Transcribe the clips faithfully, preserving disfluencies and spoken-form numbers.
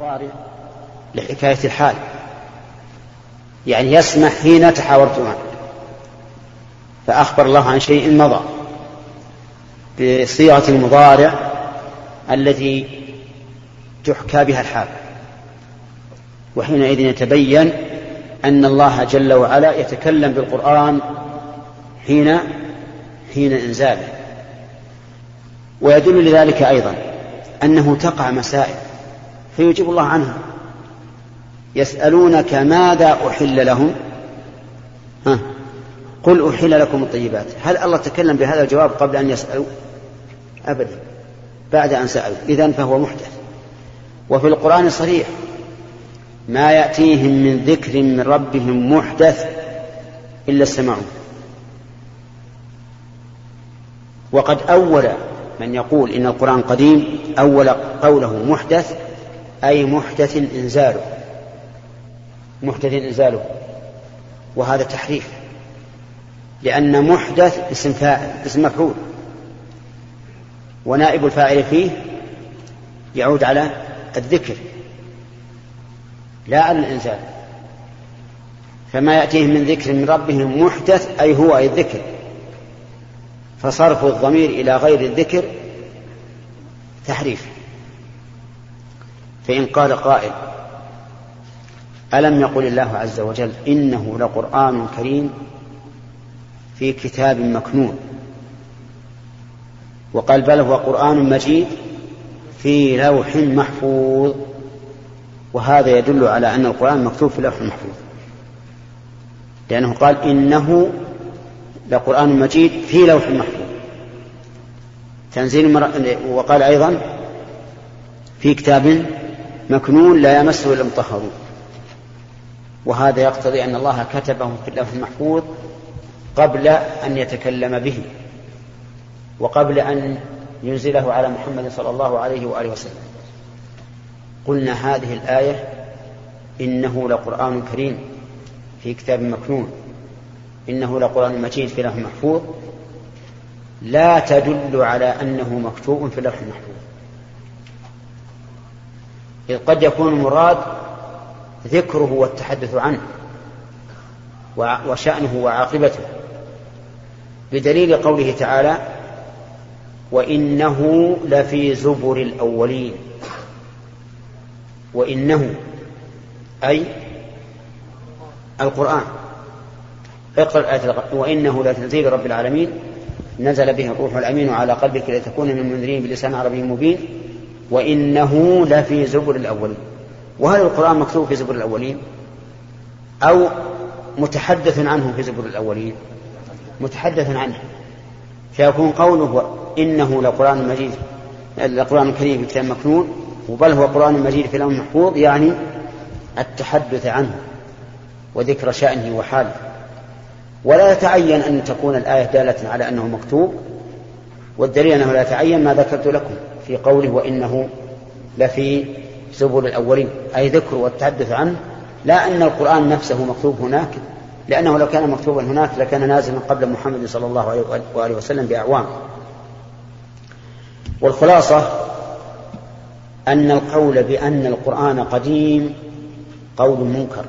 لحكاية الحال، يعني يسمح حين تحاورتما، فأخبر الله عن شيء مضى بصيغة المضارع التي تحكى بها الحال، وحينئذ يتبين أن الله جل وعلا يتكلم بالقرآن حين حين إنزاله. ويدل لذلك أيضا أنه تقع مسائل فيجيب الله عنها. يسألونك ماذا أحل لهم، ها قل أحل لكم الطيبات. هل الله تكلم بهذا الجواب قبل أن يسألوا؟ أبدا، بعد أن سألوا، إذن فهو محدث. وفي القرآن صريح: ما يأتيهم من ذكر من ربهم محدث إلا استمعوا. وقد أول من يقول إن القرآن قديم أول قوله محدث أي محدث إنزاله، محدث إنزاله، وهذا تحريف، لأن محدث اسم فاعل، اسم مفعول، ونائب الفاعل فيه يعود على الذكر لا على الإنزال. فما يأتيهم من ذكر من ربهم محدث أي هو أي الذكر، فصرف الضمير إلى غير الذكر تحريف. فإن قال قائل: ألم يقل الله عز وجل إنه لقرآن كريم في كتاب مكنون، وقال بل هو قرآن مجيد في لوح محفوظ، وهذا يدل على أن القرآن مكتوب في لوح محفوظ، لأنه قال إنه لقرآن مجيد في لوح محفوظ تنزيل مر... وقال أيضا في كتاب مكنون لا يمسه إلا المطهرون، وهذا يقتضي أن الله كتبه في اللوح المحفوظ قبل أن يتكلم به، وقبل أن ينزله على محمد صلى الله عليه وآله وسلم. قلنا هذه الآية إنه لقرآن كريم في كتاب مكنون، إنه لقرآن مجيد في لوح محفوظ، لا تدل على أنه مكتوب في اللوح المحفوظ، إذ قد يكون المراد ذكره والتحدث عنه وشأنه وعاقبته، بدليل قوله تعالى: وإنه لفي زبر الأولين. وإنه أي القرآن. اقرأ الآية: وإنه لتنزيل رب العالمين نزل به الروح الأمين على قلبك لتكون من المنذرين بلسان عربي مبين وإنه لفي زبر الأولين. وهل القرآن مكتوب في زبر الأولين أو متحدث عنه في زبر الأولين؟ متحدث عنه، فيكون قوله إنه لقرآن مجيد القرآن الكريم في كتاب مكنون وبل هو قرآن مجيد في لوح محفوظ، يعني التحدث عنه وذكر شأنه وحاله. ولا يتعين أن تكون الآية دالة على أنه مكتوب، والدليل أنه لا يتعين ما ذكرت لكم في قوله وإنه لفي زبر الأولين، أي ذكر والتحدث عنه، لا أن القرآن نفسه مكتوب هناك، لأنه لو كان مكتوبا هناك لكان نازلا قبل محمد صلى الله عليه وآله وسلم بأعوام. والخلاصة أن القول بأن القرآن قديم قول منكر،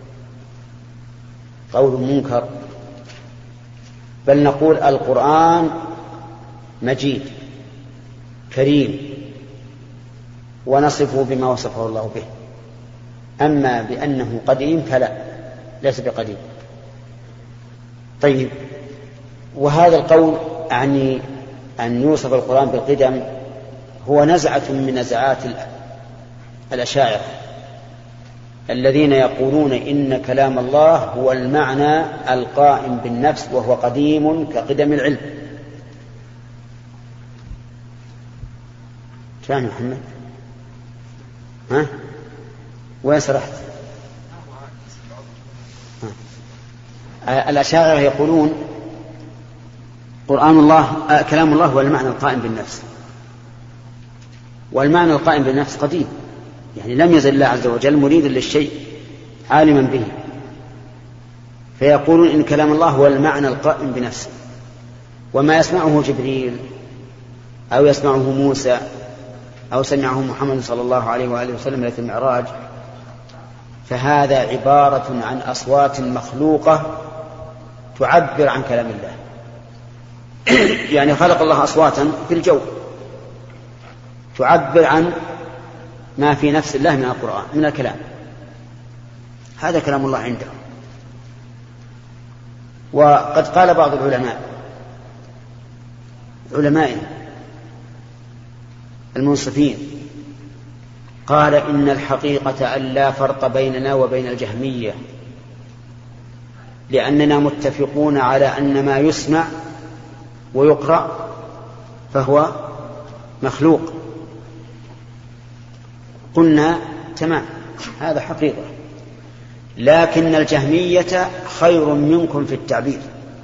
قول منكر، بل نقول القرآن مجيد كريم ونصفه بما وصفه الله به. أما بأنه قديم فلا، ليس بقديم. طيب، وهذا القول يعني أن يوصف القرآن بالقدم هو نزعة من نزعات الأشاعرة الذين يقولون إن كلام الله هو المعنى القائم بالنفس وهو قديم كقدم العلم. فاهم محمد؟ ها؟ وين سرحت؟ الأشاعرة يقولون قرآن الله كلام الله هو المعنى القائم بالنفس، والمعنى القائم بالنفس قديم، يعني لم يزل الله عز وجل مريدا للشيء عالما به، فيقولون إن كلام الله هو المعنى القائم بنفسه، وما يسمعه جبريل أو يسمعه موسى أو سمعه محمد صلى الله عليه وآله وسلم ليلة المعراج، فهذا عبارة عن أصوات مخلوقة تعبر عن كلام الله. يعني خلق الله أصواتا في الجو تعبر عن ما في نفس الله من القرآن من الكلام، هذا كلام الله عنده. وقد قال بعض العلماء علماء المنصفين قال إن الحقيقة أن لا فرق بيننا وبين الجهمية، لأننا متفقون على أن ما يسمع ويقرأ فهو مخلوق. قلنا تمام، هذا حقيقة، لكن الجهمية خير منكم في التعبير،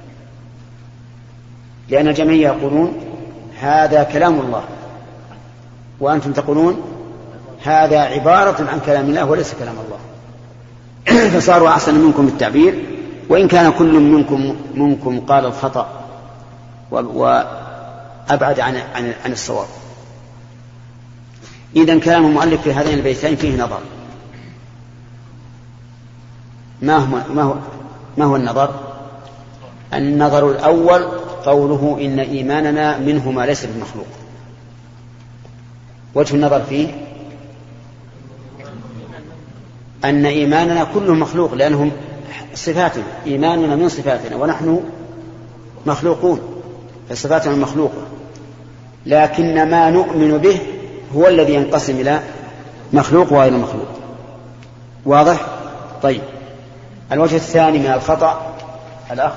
لأن الجهمية يقولون هذا كلام الله وأنتم تقولون هذا عبارة عن كلام الله وليس كلام الله. فصاروا أحسن منكم في التعبير، وإن كان كل منكم منكم قال الخطأ وأبعد عن عن, عن الصواب. إذن كلام المؤلف في هذين البيتين فيه نظر. ما هو ما هو ما هو النظر؟ النظر الأول قوله إن إيماننا منه ما ليس بمخلوق. وجه النظر فيه أن إيماننا كله مخلوق، لأنهم صفاتنا، إيماننا من صفاتنا ونحن مخلوقون، فصفاتنا مخلوقة، لكن ما نؤمن به هو الذي ينقسم إلى مخلوق وغير مخلوق. واضح؟ طيب، الوجه الثاني من الخطأ الأخ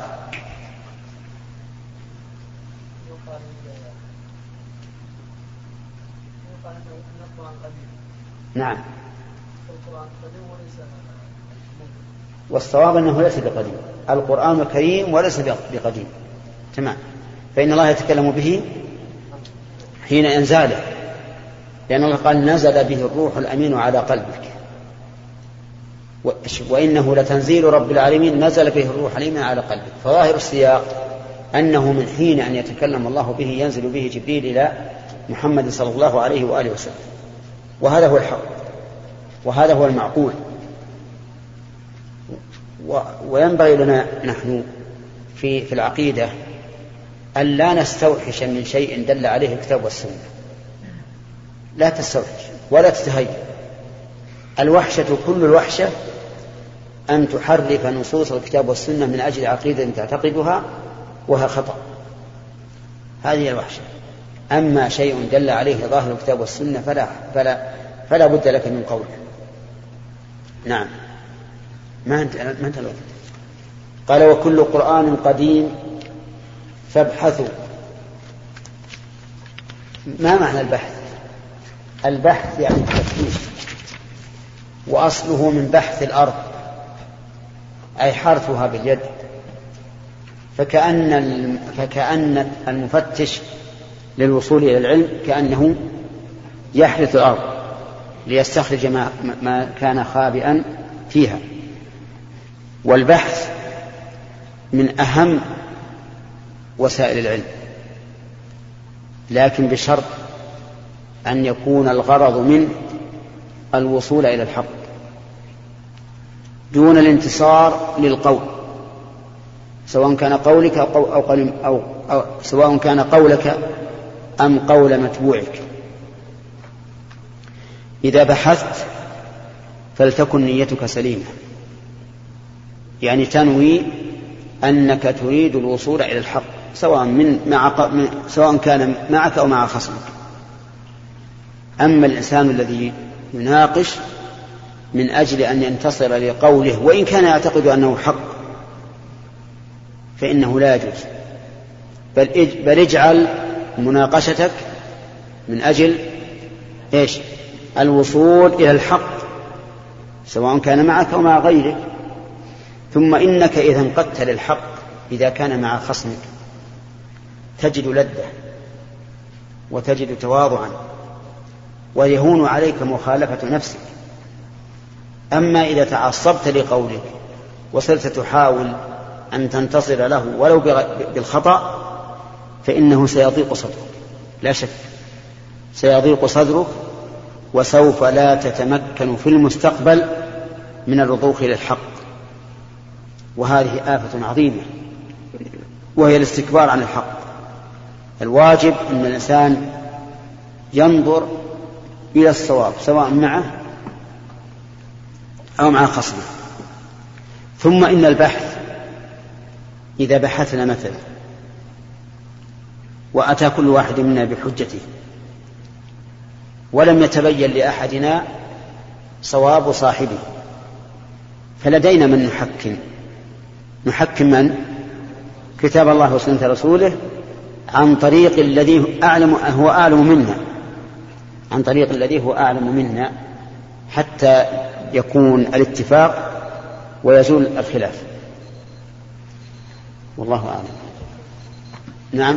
نعم، والصواب أنه ليس بقديم، القرآن الكريم وليس بقديم، تمام. فإن الله يتكلم به حين إنزاله، لأن الله قال نزل به الروح الأمين على قلبك، وإنه لتنزيل رب العالمين نزل به الروح الأمين على قلبك. فظاهر السياق أنه من حين أن يتكلم الله به ينزل به جبريل إلى محمد صلى الله عليه وآله وسلم، وهذا هو الحق وهذا هو المعقول. وينبغي لنا نحن في في العقيدة أن لا نستوحش من شيء دل عليه الكتاب والسنة، لا تستوحش ولا تتهيأ. الوحشة كل الوحشة أن تحرف نصوص الكتاب والسنة من أجل عقيدة تعتقدها وها خطأ، هذه الوحشة. أما شيء دل عليه ظاهر الكتاب والسنة فلا, فلا, فلا بد لك من قوله. نعم، ما أنت ما أنت الوقت. قال وكل قرآن قديم فابحثوا. ما معنى البحث؟ البحث يعني التفتيش، وأصله من بحث الأرض أي حرثها باليد، فكأن فكأن المفتش للوصول إلى العلم كأنه يحرث الأرض ليستخرج ما, ما كان خابئا فيها. والبحث من أهم وسائل العلم، لكن بشرط أن يكون الغرض من الوصول إلى الحق دون الانتصار للقول، سواء كان قولك أو, أو, أو, أو سواء كان قولك أم قول متبوعك. إذا بحثت فلتكن نيتك سليمة، يعني تنوي أنك تريد الوصول إلى الحق، سواء من مع سواء كان معك أو مع خصمك. أما الإنسان الذي يناقش من أجل أن ينتصر لقوله وإن كان يعتقد أنه حق فإنه لا يجوز، بل, بل اجعل مناقشتك من أجل إيش؟ الوصول إلى الحق، سواء كان معك أو مع غيرك. ثم إنك إذا انقدت للحق إذا كان مع خصمك تجد لذة وتجد تواضعا ويهون عليك مخالفة نفسك. أما إذا تعصبت لقولك وصرت تحاول أن تنتصر له ولو بالخطأ فإنه سيضيق صدرك لا شك. سيضيق صدرك وسوف لا تتمكن في المستقبل من الرضوخ إلى الحق، وهذه آفة عظيمة وهي الاستكبار عن الحق. الواجب أن الإنسان ينظر إلى الصواب سواء معه أو مع خصمه. ثم إن البحث إذا بحثنا مثلا وأتى كل واحد منا بحجته ولم يتبين لأحدنا صواب صاحبه، فلدينا من نحكم نحكم من؟ كتاب الله وسنة رسوله عن طريق الذي أعلم هو أعلم منا عن طريق الذي هو أعلم منا حتى يكون الاتفاق ويزول الخلاف. والله أعلم. نعم.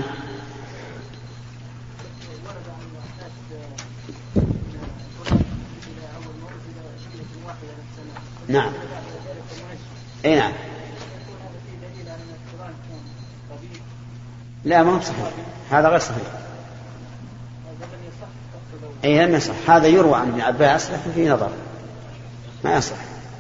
نعم. اي نعم. لا ما هو صحيح، هذا غير صحيح. اي لم يصح، هذا يروى عن ابن عباس لكن فيه نظر ما يصح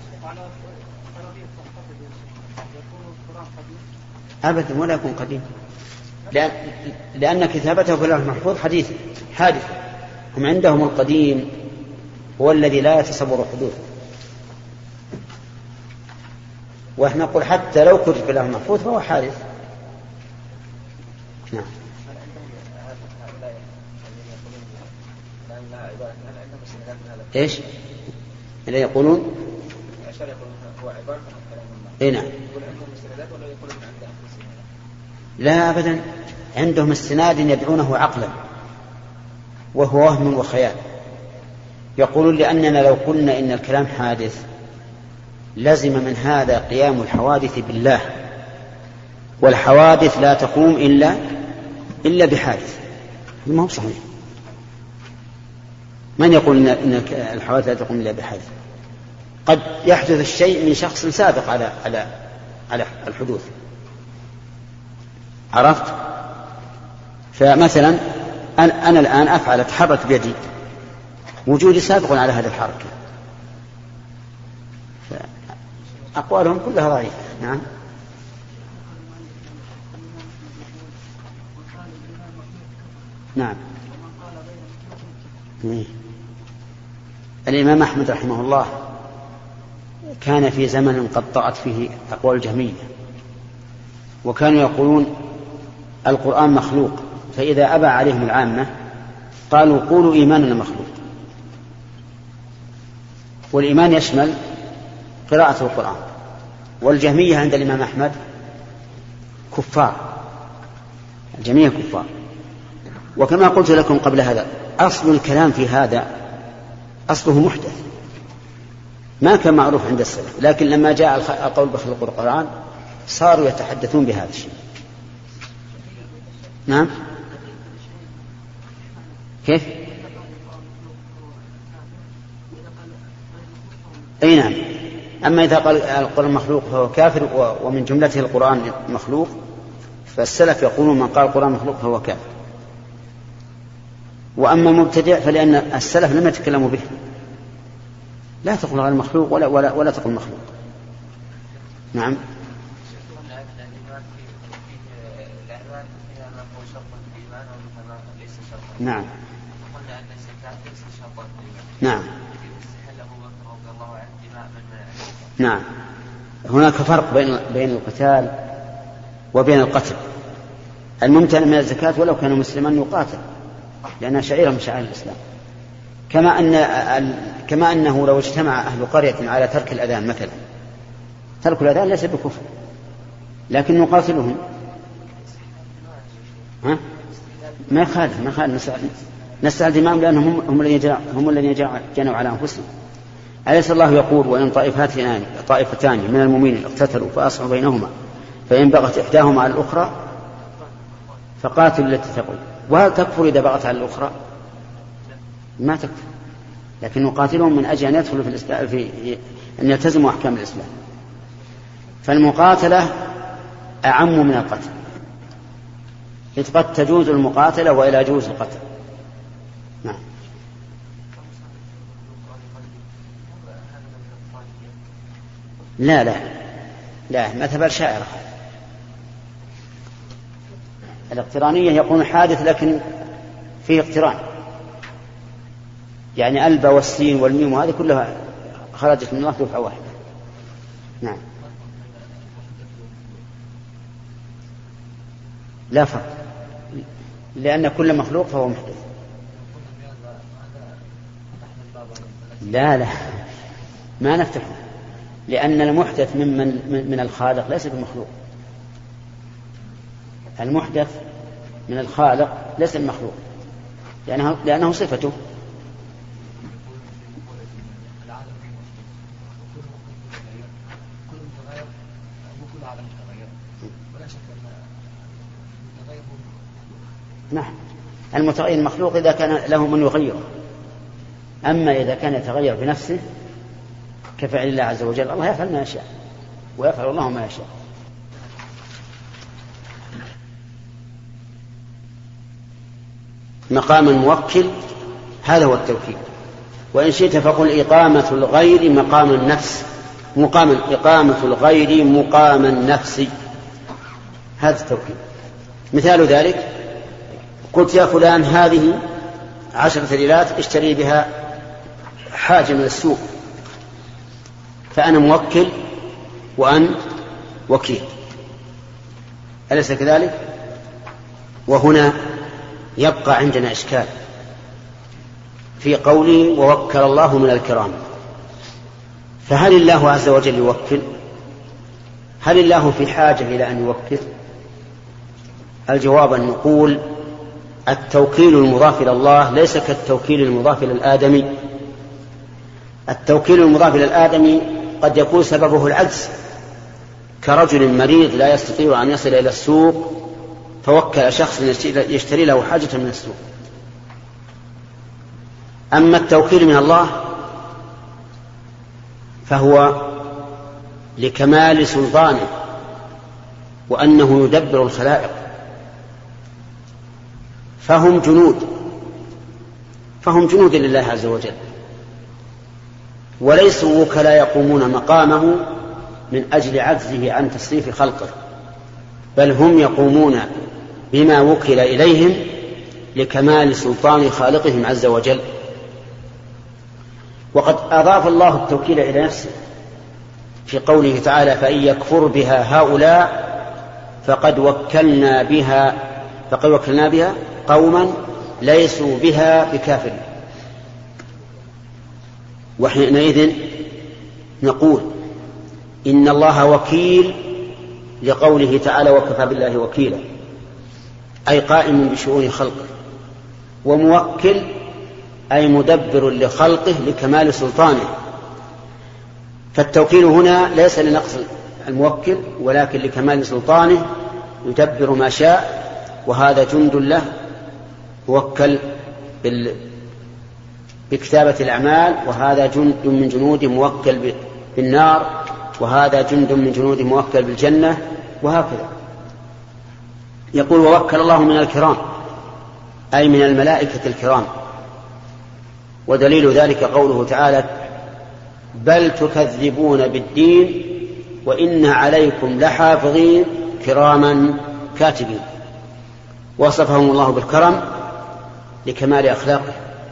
ابدا ولا يكون قديم، لأن, لأن كتابته في اللوح المحفوظ حديث حادث. هم عندهم القديم هو الذي لا يتصور حدوثه، واحنا نقول حتى لو كتب في اللوح المحفوظ فهو حادث. نعم. ايش اللي يقولون؟ اي نعم. لا ابدا، عندهم استناد يدعونه عقلا وهو وهم وخيال. يقولون لأننا لو قلنا إن الكلام حادث لزم من هذا قيام الحوادث بالله، والحوادث لا تقوم إلا إلا بحادث. ما هو صحيح. من يقول إن الحوادث لا تقوم إلا بحادث؟ قد يحدث الشيء من شخص سابق على على على الحدوث. عرفت؟ فمثلا أنا الآن أفعل أتحرك بيدي، وجودي سابق على هذه الحركة. أقوالهم كلها ضعيفة. نعم. نعم. الإمام أحمد رحمه الله كان في زمن قد طغت فيه أقوال الجهمية، وكانوا يقولون القرآن مخلوق، فإذا أبى عليهم العامة قالوا قولوا إيماننا مخلوق. والإيمان يشمل قراءة القرآن. والجهمية عند الإمام أحمد كفار، الجميع كفار. وكما قلت لكم قبل هذا أصل الكلام في هذا أصله محدث ما كان معروف عند السلف، لكن لما جاء القول بخلق القرآن صاروا يتحدثون بهذا الشيء. نعم. كيف؟ أي نعم. أما إذا قال القرآن مخلوق فهو كافر ومن جملته القرآن مخلوق، فالسلف يقولون من قال القرآن مخلوق فهو كافر. وأما مبتدع فلأن السلف لم يتكلموا به. لا تقول غير مخلوق ولا, ولا, ولا تقول مخلوق. نعم. نعم. نعم. نعم. هناك فرق بين بين القتال وبين القتل. الممتنع من الزكاة ولو كان مسلما يقاتل لأنها شعيرة من شعائر الإسلام، كما أن كما أنه لو اجتمع أهل قرية على ترك الأذان مثلا، ترك الأذان ليس بكفر لكن نقاتلهم. ها؟ ما يخالف ما يخالف نستعد دماءهم لأنهم هم الذين هم الذين جنوا على أنفسهم. أليس الله يقول وإن طائفتان طائفتان من المؤمنين اقتتلوا فأصلحوا بينهما فإن بغت إحداهما على الأخرى فقاتلوا التي تبغي. وهل تكفر إذا بغت على الأخرى؟ ما تكفر، لكن نقاتلهم من أجل أن يدخلوا في الإسلام، في أن يلتزموا أحكام الإسلام. فالمقاتلة أعم من القتل، إذ قد تجوز المقاتلة وإلا يجوز القتل. نعم. لا لا لا ما تبال شاعرة. الاقترانية يكون حادث لكن فيه اقتران، يعني البا والسين والميم وهذه كلها خرجت من الله دفعة واحدة. نعم. لا فرق، لأن كل مخلوق فهو محدث. لا لا ما نفتحه، لأن المحدث ممن من الخالق ليس بمخلوق. المحدث من الخالق ليس المخلوق، لأنه, لأنه صفته. نعم. المتغير المخلوق إذا كان له من يغيره، أما إذا كان يتغير بنفسه كفعل الله عز وجل. الله يفعل ما يشاء ويفعل الله ما يشاء. مقام الموكل هذا هو التوكيل. وإن شئت فقل إقامة الغير مقام النفس، مقام إقامة الغير مقام النفس، هذا التوكيل. مثال ذلك قلت يا فلان هذه عشرة ليرات اشتري بها حاجة من السوق، فأنا موكل وأن وكيل، أليس كذلك؟ وهنا يبقى عندنا إشكال في قولي ووكل الله من الكرام. فهل الله عز وجل يوكل؟ هل الله في حاجة إلى أن يوكل؟ الجواب أن نقول التوكيل المضاف إلى الله ليس كالتوكيل المضاف إلى الآدمي. التوكيل المضاف إلى الآدمي قد يكون سببه العجز، كرجل مريض لا يستطيع أن يصل إلى السوق فوكل شخص يشتري له حاجة من السوق. أما التوكيل من الله فهو لكمال سلطانه وأنه يدبر الخلائق، فهم جنود فهم جنود لله عز وجل، وليسوا وكلا يقومون مقامه من أجل عجزه عن تصريف خلقه، بل هم يقومون بما وكل إليهم لكمال سلطان خالقهم عز وجل. وقد أضاف الله التوكيل إلى نفسه في قوله تعالى فإن يكفر بها هؤلاء فقد وكلنا بها فقد وكلنا بها قوما ليسوا بها بكافرين. وحينئذ نقول إن الله وكيل لقوله تعالى وكفى بالله وكيلا، أي قائم بشؤون خلقه، وموكل أي مدبر لخلقه لكمال سلطانه. فالتوكيل هنا ليس لنقص الموكل ولكن لكمال سلطانه يدبر ما شاء، وهذا جند له موكل بكتابة الأعمال، وهذا جند من جنوده موكل بالنار، وهذا جند من جنوده موكل بالجنة، وهكذا. يقول ووكل الله من الكرام أي من الملائكة الكرام، ودليل ذلك قوله تعالى بل تكذبون بالدين وإن عليكم لحافظين كراما كاتبين. وصفهم الله بالكرم لكمال أخلاقه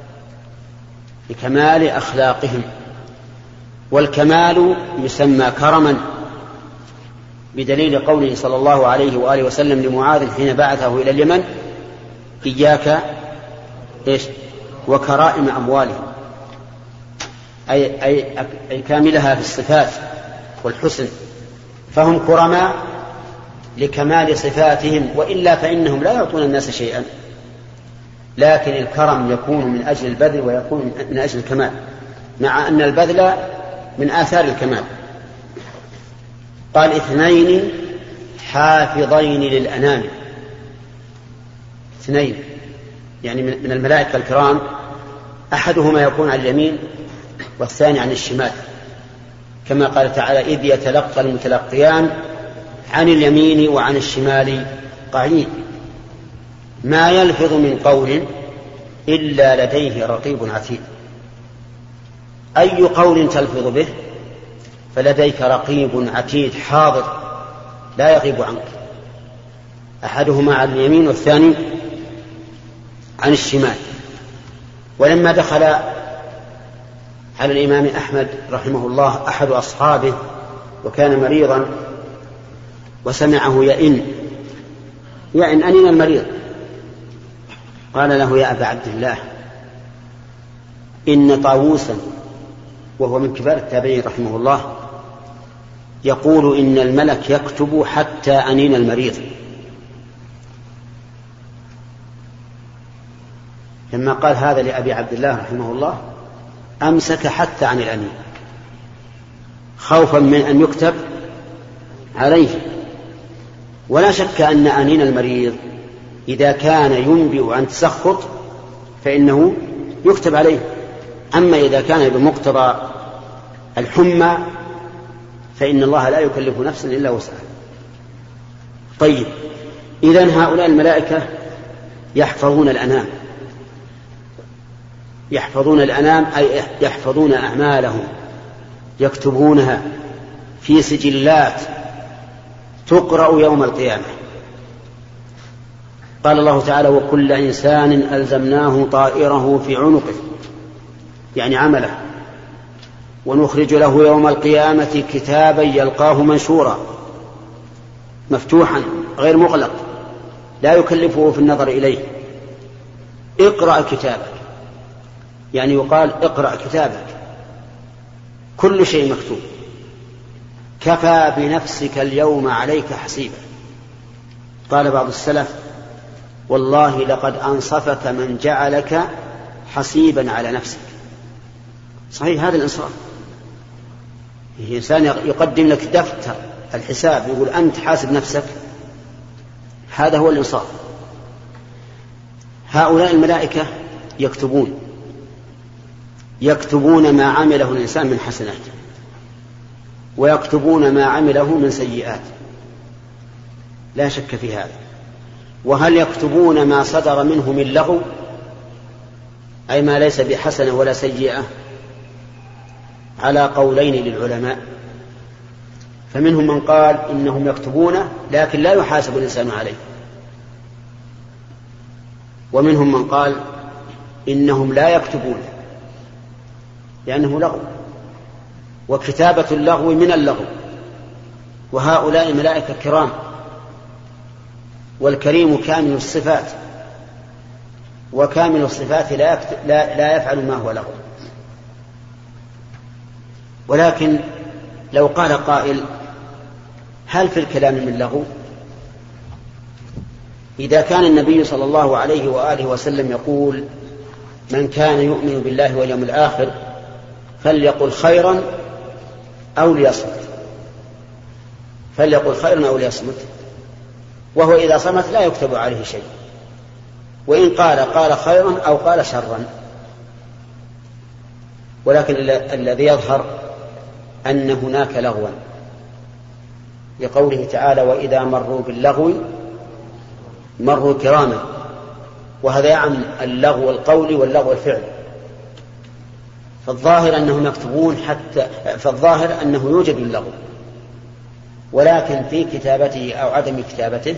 لكمال أخلاقهم، والكمال يسمى كرما بدليل قوله صلى الله عليه وآله وسلم لمعاذ حين بعثه إلى اليمن إياك إيش وكرائم أموالهم، أي, أي, أي كاملها في الصفات والحسن، فهم كرماء لكمال صفاتهم، وإلا فإنهم لا يعطون الناس شيئا، لكن الكرم يكون من أجل البذل ويكون من أجل الكمال، مع أن البذل من آثار الكمال. قال اثنين حافظين للأنام، اثنين يعني من الملائكة الكرام، أحدهما يكون عن اليمين والثاني عن الشمال، كما قال تعالى إذ يتلقى المتلقيان عن اليمين وعن الشمال قعيد ما يلفظ من قول إلا لديه رقيب عتيد. أي قول تلفظ به فلديك رقيب عتيد حاضر لا يغيب عنك، أحدهما عن اليمين والثاني عن الشمال. ولما دخل على الإمام أحمد رحمه الله أحد أصحابه وكان مريضا وسمعه يئن يئن أنين المريض، قال له: يا أبا عبد الله، إن طاووسا وهو من كبار التابعين رحمه الله يقول إن الملك يكتب حتى أنين المريض. لما قال هذا لأبي عبد الله رحمه الله أمسك حتى عن الأنين خوفا من أن يكتب عليه. ولا شك أن أنين المريض إذا كان ينبئ عن تسخط فإنه يكتب عليه، أما إذا كان بمقتضى الحمى فإن الله لا يكلف نفسا إلا وسعها. طيب، إذن هؤلاء الملائكة يحفظون الأنام، يحفظون الأنام أي يحفظون أعمالهم، يكتبونها في سجلات تقرأ يوم القيامة. قال الله تعالى: وكل إنسان ألزمناه طائره في عنقه، يعني عمله، ونخرج له يوم القيامة كتابا يلقاه منشورا مفتوحا غير مغلق لا يكلفه في النظر إليه. اقرأ كتابك، يعني يقال اقرأ كتابك، كل شيء مكتوب. كفى بنفسك اليوم عليك حسيبا. قال بعض السلف: والله لقد أنصفك من جعلك حسيبا على نفسك. صحيح هذا الإنصاف، الإنسان يقدم لك دفتر الحساب يقول أنت حاسب نفسك، هذا هو الإنصاف. هؤلاء الملائكة يكتبون يكتبون ما عمله الإنسان من حسنات، ويكتبون ما عمله من سيئات، لا شك في هذا. وهل يكتبون ما صدر منه من لغو، أي ما ليس بحسنة ولا سيئة؟ على قولين للعلماء، فمنهم من قال إنهم يكتبونه لكن لا يحاسب الإنسان عليه، ومنهم من قال إنهم لا يكتبون لأنه لغو، وكتابة اللغو من اللغو. وهؤلاء الملائكة كرام، والكريم كامل الصفات، وكامل الصفات لا, يكتب لا, لا يفعل ما هو لغو. ولكن لو قال قائل: هل في الكلام من لغو؟ إذا كان النبي صلى الله عليه وآله وسلم يقول: من كان يؤمن بالله واليوم الآخر فليقل خيرا أو ليصمت، فليقل خيرا أو ليصمت، وهو إذا صمت لا يكتب عليه شيء، وإن قال قال خيرا أو قال شرا. ولكن الذي يظهر أن هناك لغوا، لقوله تعالى: وإذا مروا باللغو مروا كراما، وهذا يعم اللغو القولي واللغو الفعلي. فالظاهر أنهم يكتبون حتى فالظاهر أنه يوجد اللغو، ولكن في كتابته أو عدم كتابته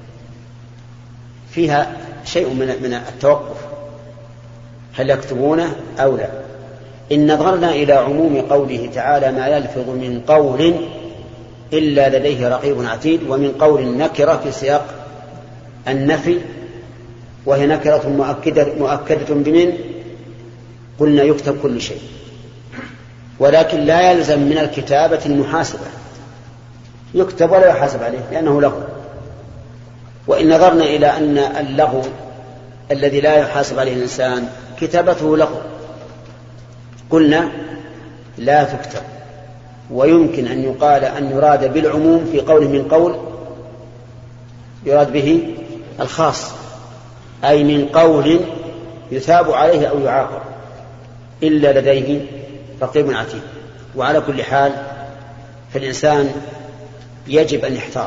فيها شيء من التوقف، هل يكتبونه أو لا. إن نظرنا إلى عموم قوله تعالى: ما يلفظ من قول إلا لديه رقيب عتيد، ومن قول نكرة في سياق النفي، وهي نكرة مؤكدة, مؤكدة بمن؟ قلنا يكتب كل شيء، ولكن لا يلزم من الكتابة المحاسبة، يكتب ولا يحاسب عليه لأنه لغو. وإن نظرنا إلى أن اللغو الذي لا يحاسب عليه الإنسان كتابته لغو، قلنا لا تكتب. ويمكن أن يقال أن يراد بالعموم في قوله من قول يراد به الخاص، أي من قول يثاب عليه أو يعاقب إلا لديه رقيب عتيد. وعلى كل حال فالإنسان يجب أن يحتاط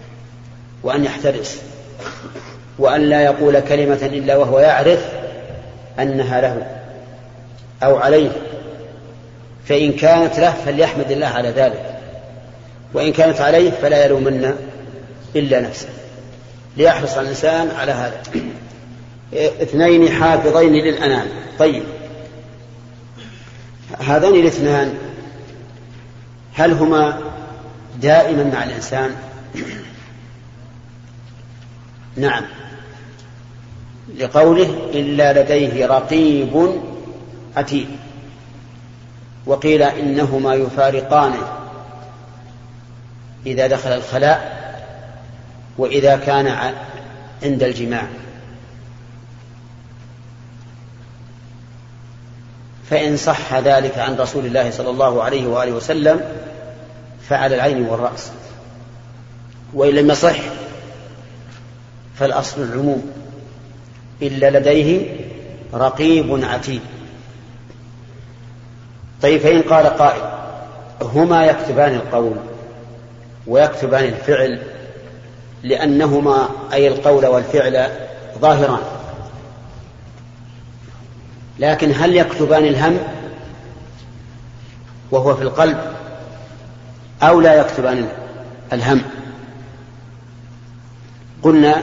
وأن يحترس، وأن لا يقول كلمة إلا وهو يعرف أنها له أو عليه، فإن كانت له فليحمد الله على ذلك، وإن كانت عليه فلا يلومن إلا نفسه، ليحرص الإنسان على هذا. اثنين حافظين للأنام. طيب، هذان الاثنان هل هما دائما مع الإنسان؟ نعم، لقوله إلا لديه رقيب عتيد، وقيل إنهما يفارقانه إذا دخل الخلاء وإذا كان عند الجماع. فإن صح ذلك عن رسول الله صلى الله عليه وآله وسلم فعلى العين والرأس، وإن لم يصح فالأصل العموم، إلا لديه رقيب عتيد. طيب، فإن قال قائل هما يكتبان القول ويكتبان الفعل، لأنهما أي القول والفعل ظاهران، لكن هل يكتبان الهم وهو في القلب أو لا يكتبان الهم؟ قلنا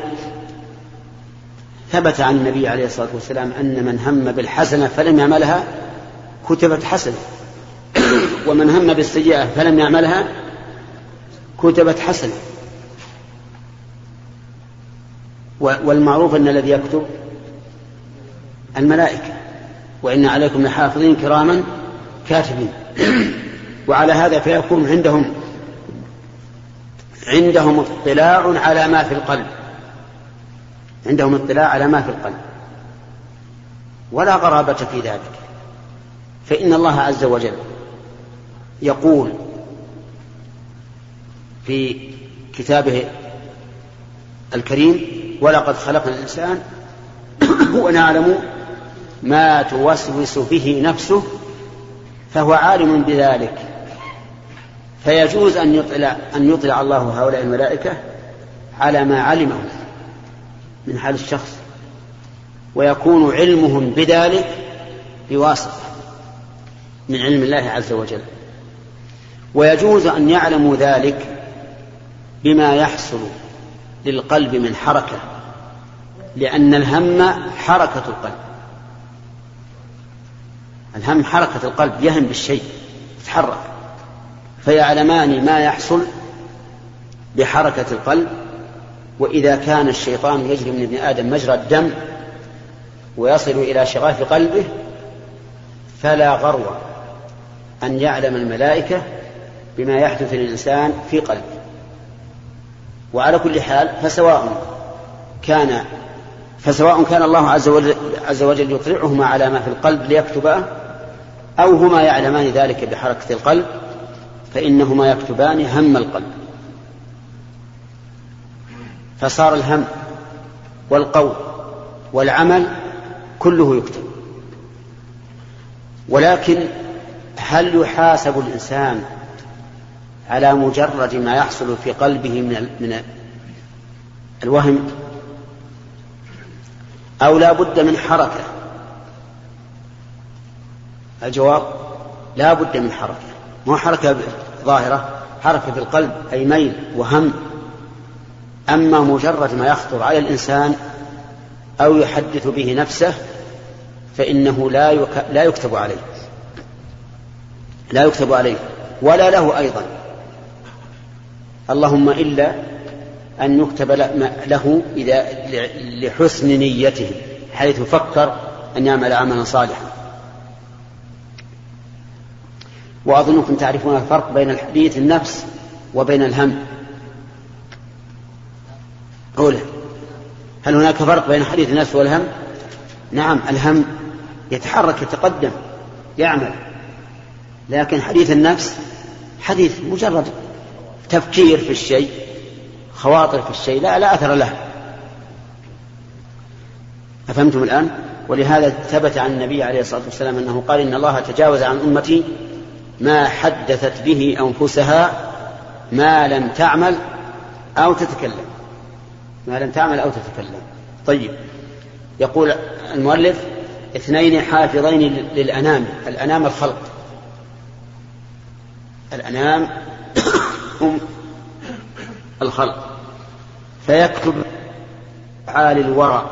ثبت عن النبي عليه الصلاة والسلام أن من هم بالحسنة فلم يعملها كتبت حسنة، ومن هم بالسيئة فلم يعملها كتبت حسنة. والمعروف أن الذي يكتب الملائكة، وإن عليكم لحافظين كراما كاتبين. وعلى هذا فيكون عندهم عندهم اطلاع على ما في القلب، عندهم اطلاع على ما في القلب، ولا غرابة في ذلك، فإن الله عز وجل يقول في كتابه الكريم: ولقد خلقنا الإنسان ونعلم ما توسوس به نفسه، فهو عالم بذلك. فيجوز أن يطلع, أن يطلع الله هؤلاء الملائكة على ما علمه من حال الشخص، ويكون علمهم بذلك بواسطة من علم الله عز وجل. ويجوز أن يعلموا ذلك بما يحصل للقلب من حركة، لأن الهم حركة القلب، الهم حركة القلب، يهم بالشيء يتحرك، فيعلمان ما يحصل بحركة القلب. وإذا كان الشيطان يجري من ابن آدم مجرى الدم ويصل إلى شغاف قلبه فلا غرو أن يعلم الملائكة بما يحدث للإنسان في قلبه. وعلى كل حال فسواء كان فسواء كان الله عز وجل, عز وجل يطلعهما على ما في القلب ليكتباه، أو هما يعلمان ذلك بحركة القلب، فإنهما يكتبان هم القلب. فصار الهم والقول والعمل كله يكتب. ولكن هل يحاسب الإنسان على مجرد ما يحصل في قلبه من من الوهم، أو لا بد من حركة؟ الجواب: لا بد من حركة، مو حركة ظاهرة، حركة في القلب أي ميل وهم. أما مجرد ما يخطر على الإنسان أو يحدث به نفسه فإنه لا يك... لا يكتب عليه لا يكتب عليه ولا له أيضا، اللهم إلا أن يكتب له إذا لحسن نيته، حيث فكر أن يعمل عملا صالحا. وأظنكم تعرفون الفرق بين الحديث النفس وبين الهم. أولا، هل هناك فرق بين حديث النفس والهم؟ نعم، الهم يتحرك يتقدم يعمل، لكن حديث النفس حديث مجرد تفكير في الشيء، خواطر في الشيء، لا لا أثر له. أفهمتم الآن؟ ولهذا ثبت عن النبي عليه الصلاة والسلام أنه قال: إن الله تجاوز عن أمتي ما حدثت به أنفسها ما لم تعمل أو تتكلم ما لم تعمل أو تتكلم. طيب، يقول المؤلف: اثنين حافظين للأنام. الأنام الخلق، الأنام هم الخلق، فيكتب أفعال الورى،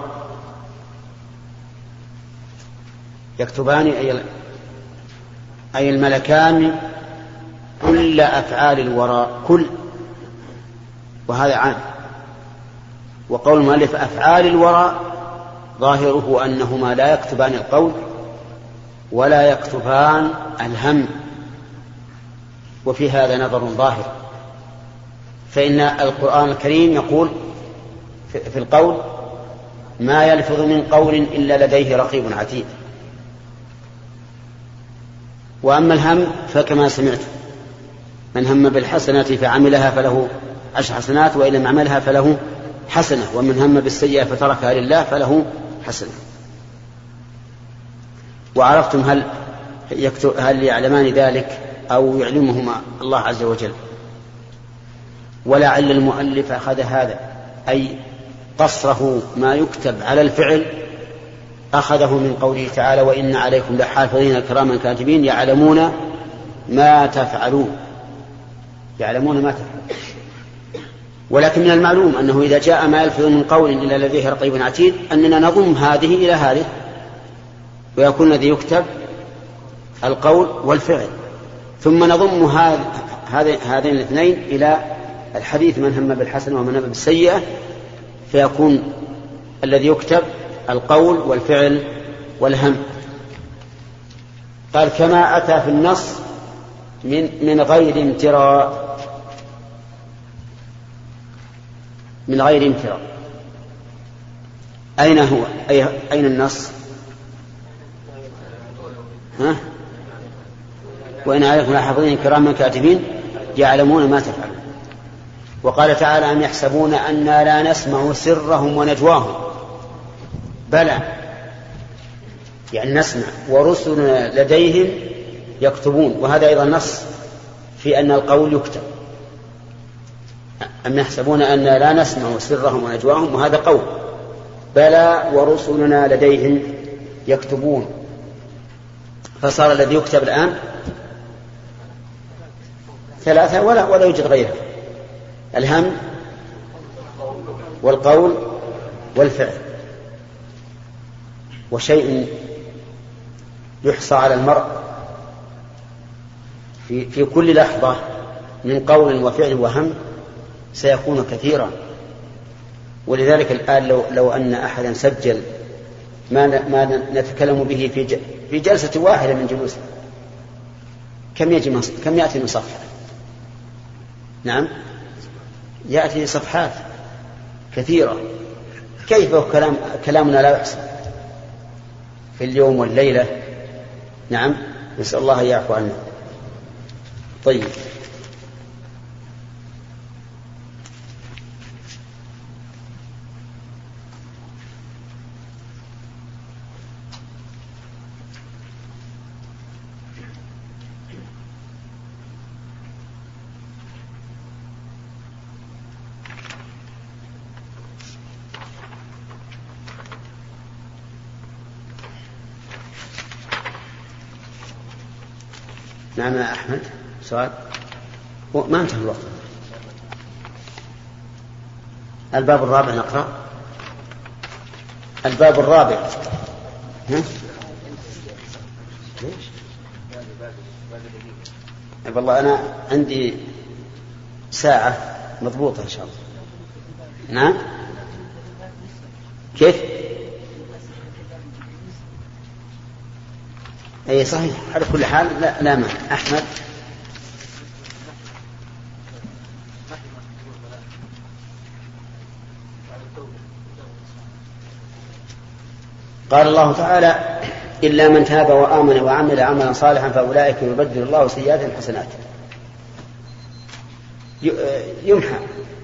يكتبان أي أي الملكان كل أفعال الورى، كل، وهذا عام. وقول المؤلف أفعال الورى ظاهره أنهما لا يكتبان القول ولا يكتبان الهم، وفي هذا نظر ظاهر، فإن القرآن الكريم يقول في القول ما يلفظ من قول إلا لديه رقيب عتيد. وأما الهم فكما سمعت من هم بالحسنة فعملها فله عشر حسنات وإن لم يعملها فله حسنة، ومن هم بالسيئة فتركها لله فله حسنة. وعرفتم هل يكتب هل يعلمان ذلك أو يعلمهما الله عز وجل؟ ولعل المؤلف أخذ هذا أي قصره ما يكتب على الفعل أخذه من قوله تعالى وإن عليكم لحافظين كراما كاتبين يعلمون ما تفعلون، يعلمون ما تفعلون. ولكن من المعلوم أنه إذا جاء ما يلفظ من قول إلا لديه رقيب عتيد أننا نضم هذه إلى هذه، ويكون الذي يكتب القول والفعل، ثم نضم هذين الاثنين إلى الحديث من هم بالحسنة ومن هم بالسيئة، فيكون الذي يكتب القول والفعل والهم. قال كما أتى في النص من, من غير امتراء، من غير امتراء. أين هو أي أين النص؟ ها؟ وإن عليكم لحافظين كراما كاتبين يعلمون ما تفعلون. وقال تعالى أم يحسبون أنا لا نسمع سرهم ونجواهم، بلى، يعني نسمع، ورسلنا لديهم يكتبون. وهذا أيضا نص في أن القول يكتب. أم يحسبون أنا لا نسمع سرهم ونجواهم، وهذا قول، بلى ورسلنا لديهم يكتبون. فصار الذي يكتب الآن ثلاثة ولا, ولا يوجد غيرها: الهم والقول والفعل. وشيء يحصى على المرء في, في كل لحظة من قول وفعل وهم سيكون كثيرا. ولذلك الآن لو, لو أن أحدا سجل ما, ما نتكلم به في, في جلسة واحدة من جلوسه كم, يجي كم يأتي من صفحة؟ نعم، يأتي صفحات كثيرة. كيف كلام كلامنا لا يحصى في اليوم والليلة؟ نعم، نسأل الله يعفو عنا. طيب، نعم يا أحمد، سؤال؟ ما انتهى الوقت. الباب الرابع نقرأ. الباب الرابع. ها؟ ليش؟ والله أنا عندي ساعة مضبوطة إن شاء الله. نعم، كيف؟ أي صحيح، على كل حال لا لا ما أحمد. قال الله تعالى إلا من تاب وآمن وعمل عملا صالحا فأولئك يبدل الله سيئاتهم حسنات. يمحى.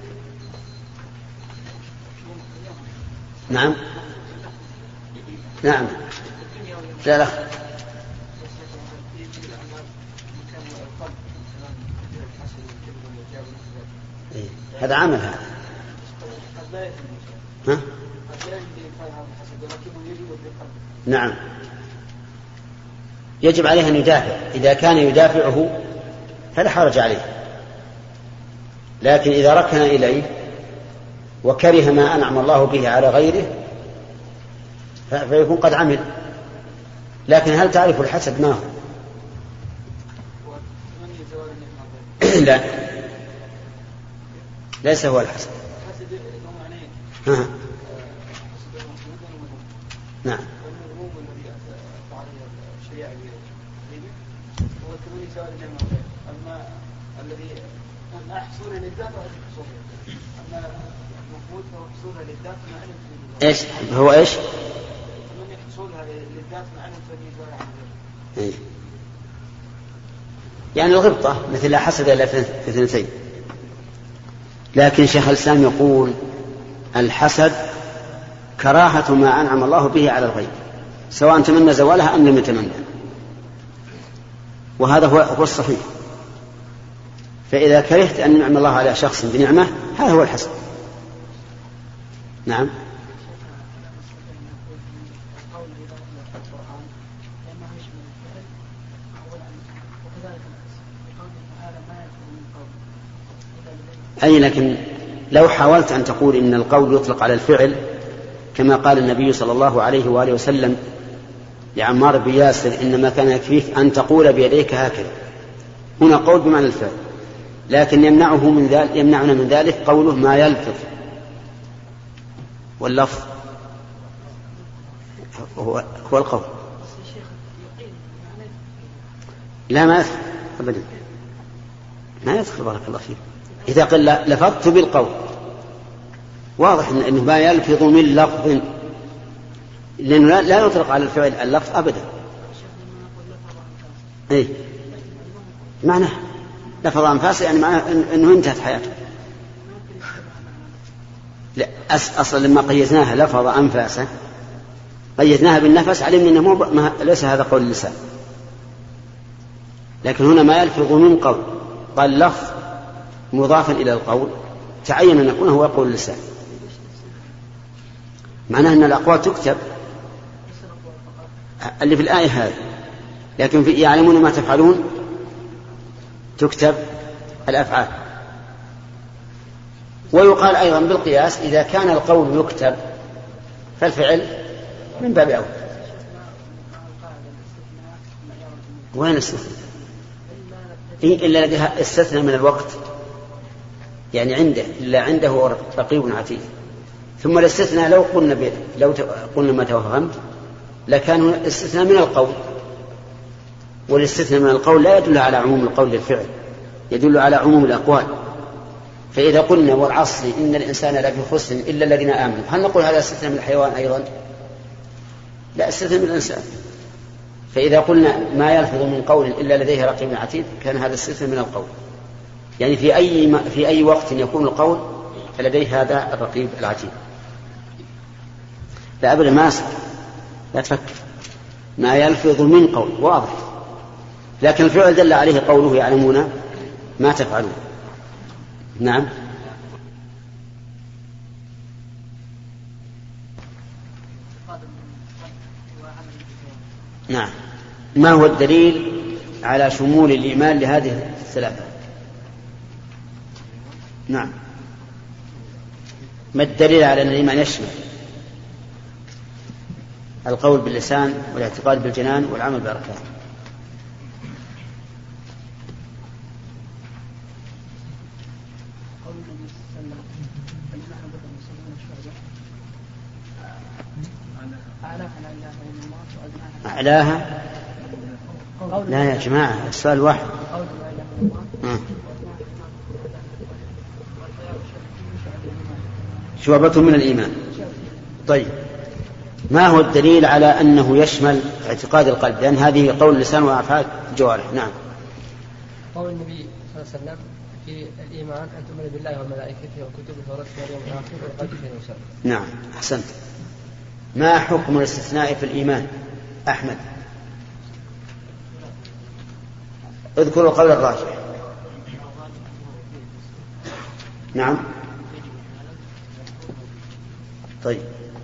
نعم نعم، لا لا، هذا عمل، هذا ها؟ نعم، يجب عليه أن يدافع. إذا كان يدافعه فلا حرج عليه، لكن إذا ركن إليه وكره ما أنعم الله به على غيره فيكون قد عمل. لكن هل تعرف الحسد ما هو؟ لا، ليس هو الحسد. ها. نعم. أما الذي أحصل للذات أما المفروض هو حصولها للذات مع علم إيش هو إيش؟ من يحصلها للذات مع علم فبيد ولا عن إيه؟ يعني الغبطة مثل لا حسد إلا في اثنتين. لكن شيخ الإسلام يقول الحسد كراهة ما أنعم الله به على الغير، سواء تمنى زوالها أم لم يتمنى، وهذا هو الصحيح. فإذا كرهت أن ينعم الله على شخص بنعمة هذا هو الحسد. نعم. أي لكن لو حاولت أن تقول إن القول يطلق على الفعل كما قال النبي صلى الله عليه وآله وسلم لعمار بن ياسر إنما كان يكفيك أن تقول بيديك هكذا، هنا قول بمعنى الفعل، لكن يمنعه من ذلك يمنعنا من ذلك قوله ما يلفظ، واللفظ هو, هو القول. لا ما يدخل أبدا، ما يدخل بارك الله فيك. إذا قل لفظت بالقول واضح أنه ما يلفظ من لفظ، لأنه لا يطلق على الفعل اللفظ أبدا. إيه معناه لفظ أنفاسه يعني معناه أنه انتهت حياته. لا أصلا لما قيدناها لفظ أنفاسه قيدناها بالنفس علمنا أنه مو ليس هذا قول اللسان، لكن هنا ما يلفظ من قول، قال لفظ مضافا إلى القول تعين أن يكون هو قول اللسان، معناه أن الأقوال تكتب اللي في الآية هذه، لكن في يعلمون ما تفعلون تكتب الأفعال. ويقال أيضا بالقياس إذا كان القول يكتب فالفعل من باب أول. وين الاستثناء؟ إلا لديها استثناء من الوقت، يعني عنده إلا عنده رقيب عتيد. ثم الاستثناء لو قلنا ب... لو ت... قلنا ما توهمت لكان الاستثناء من القول، والاستثناء من القول لا يدل على عموم القول للفعل، يدل على عموم الأقوال. فإذا قلنا والعصر إن الإنسان لفي خسر إلا الذين آمنوا، هل نقول هذا استثناء من الحيوان أيضا؟ لا، استثناء من الإنسان. فإذا قلنا ما يلفظ من قول إلا لديه رقيب عتيد كان هذا استثناء من القول، يعني في أي ما في أي وقت يكون القول فلديه هذا الرقيب العتيد. لا أبدا ما أصل، لا تفكر، ما يلفظ من قول واضح، لكن الفعل دل عليه قوله يعلمون ما تفعلون. نعم. نعم. ما هو الدليل على شمول الإيمان لهذه الثلاثة؟ نعم. ما الدليل على أن الإيمان يشمل القول باللسان والاعتقاد بالجنان والعمل بالأركان؟ أعلاها؟ لا يا جماعة السؤال واحد. آه. شعبة من الإيمان. طيب ما هو الدليل على أنه يشمل اعتقاد القلب؟ لأن هذه قول اللسان وأفعال الجوارح. نعم. قول النبي صلى الله عليه وسلم في الإيمان أن تؤمن بالله وملائكته وكتبه ورسله واليوم الآخر والقدر خير وشر. نعم أحسنت. ما حكم الاستثناء في الإيمان؟ أحمد اذكر القول الراجح. نعم طيب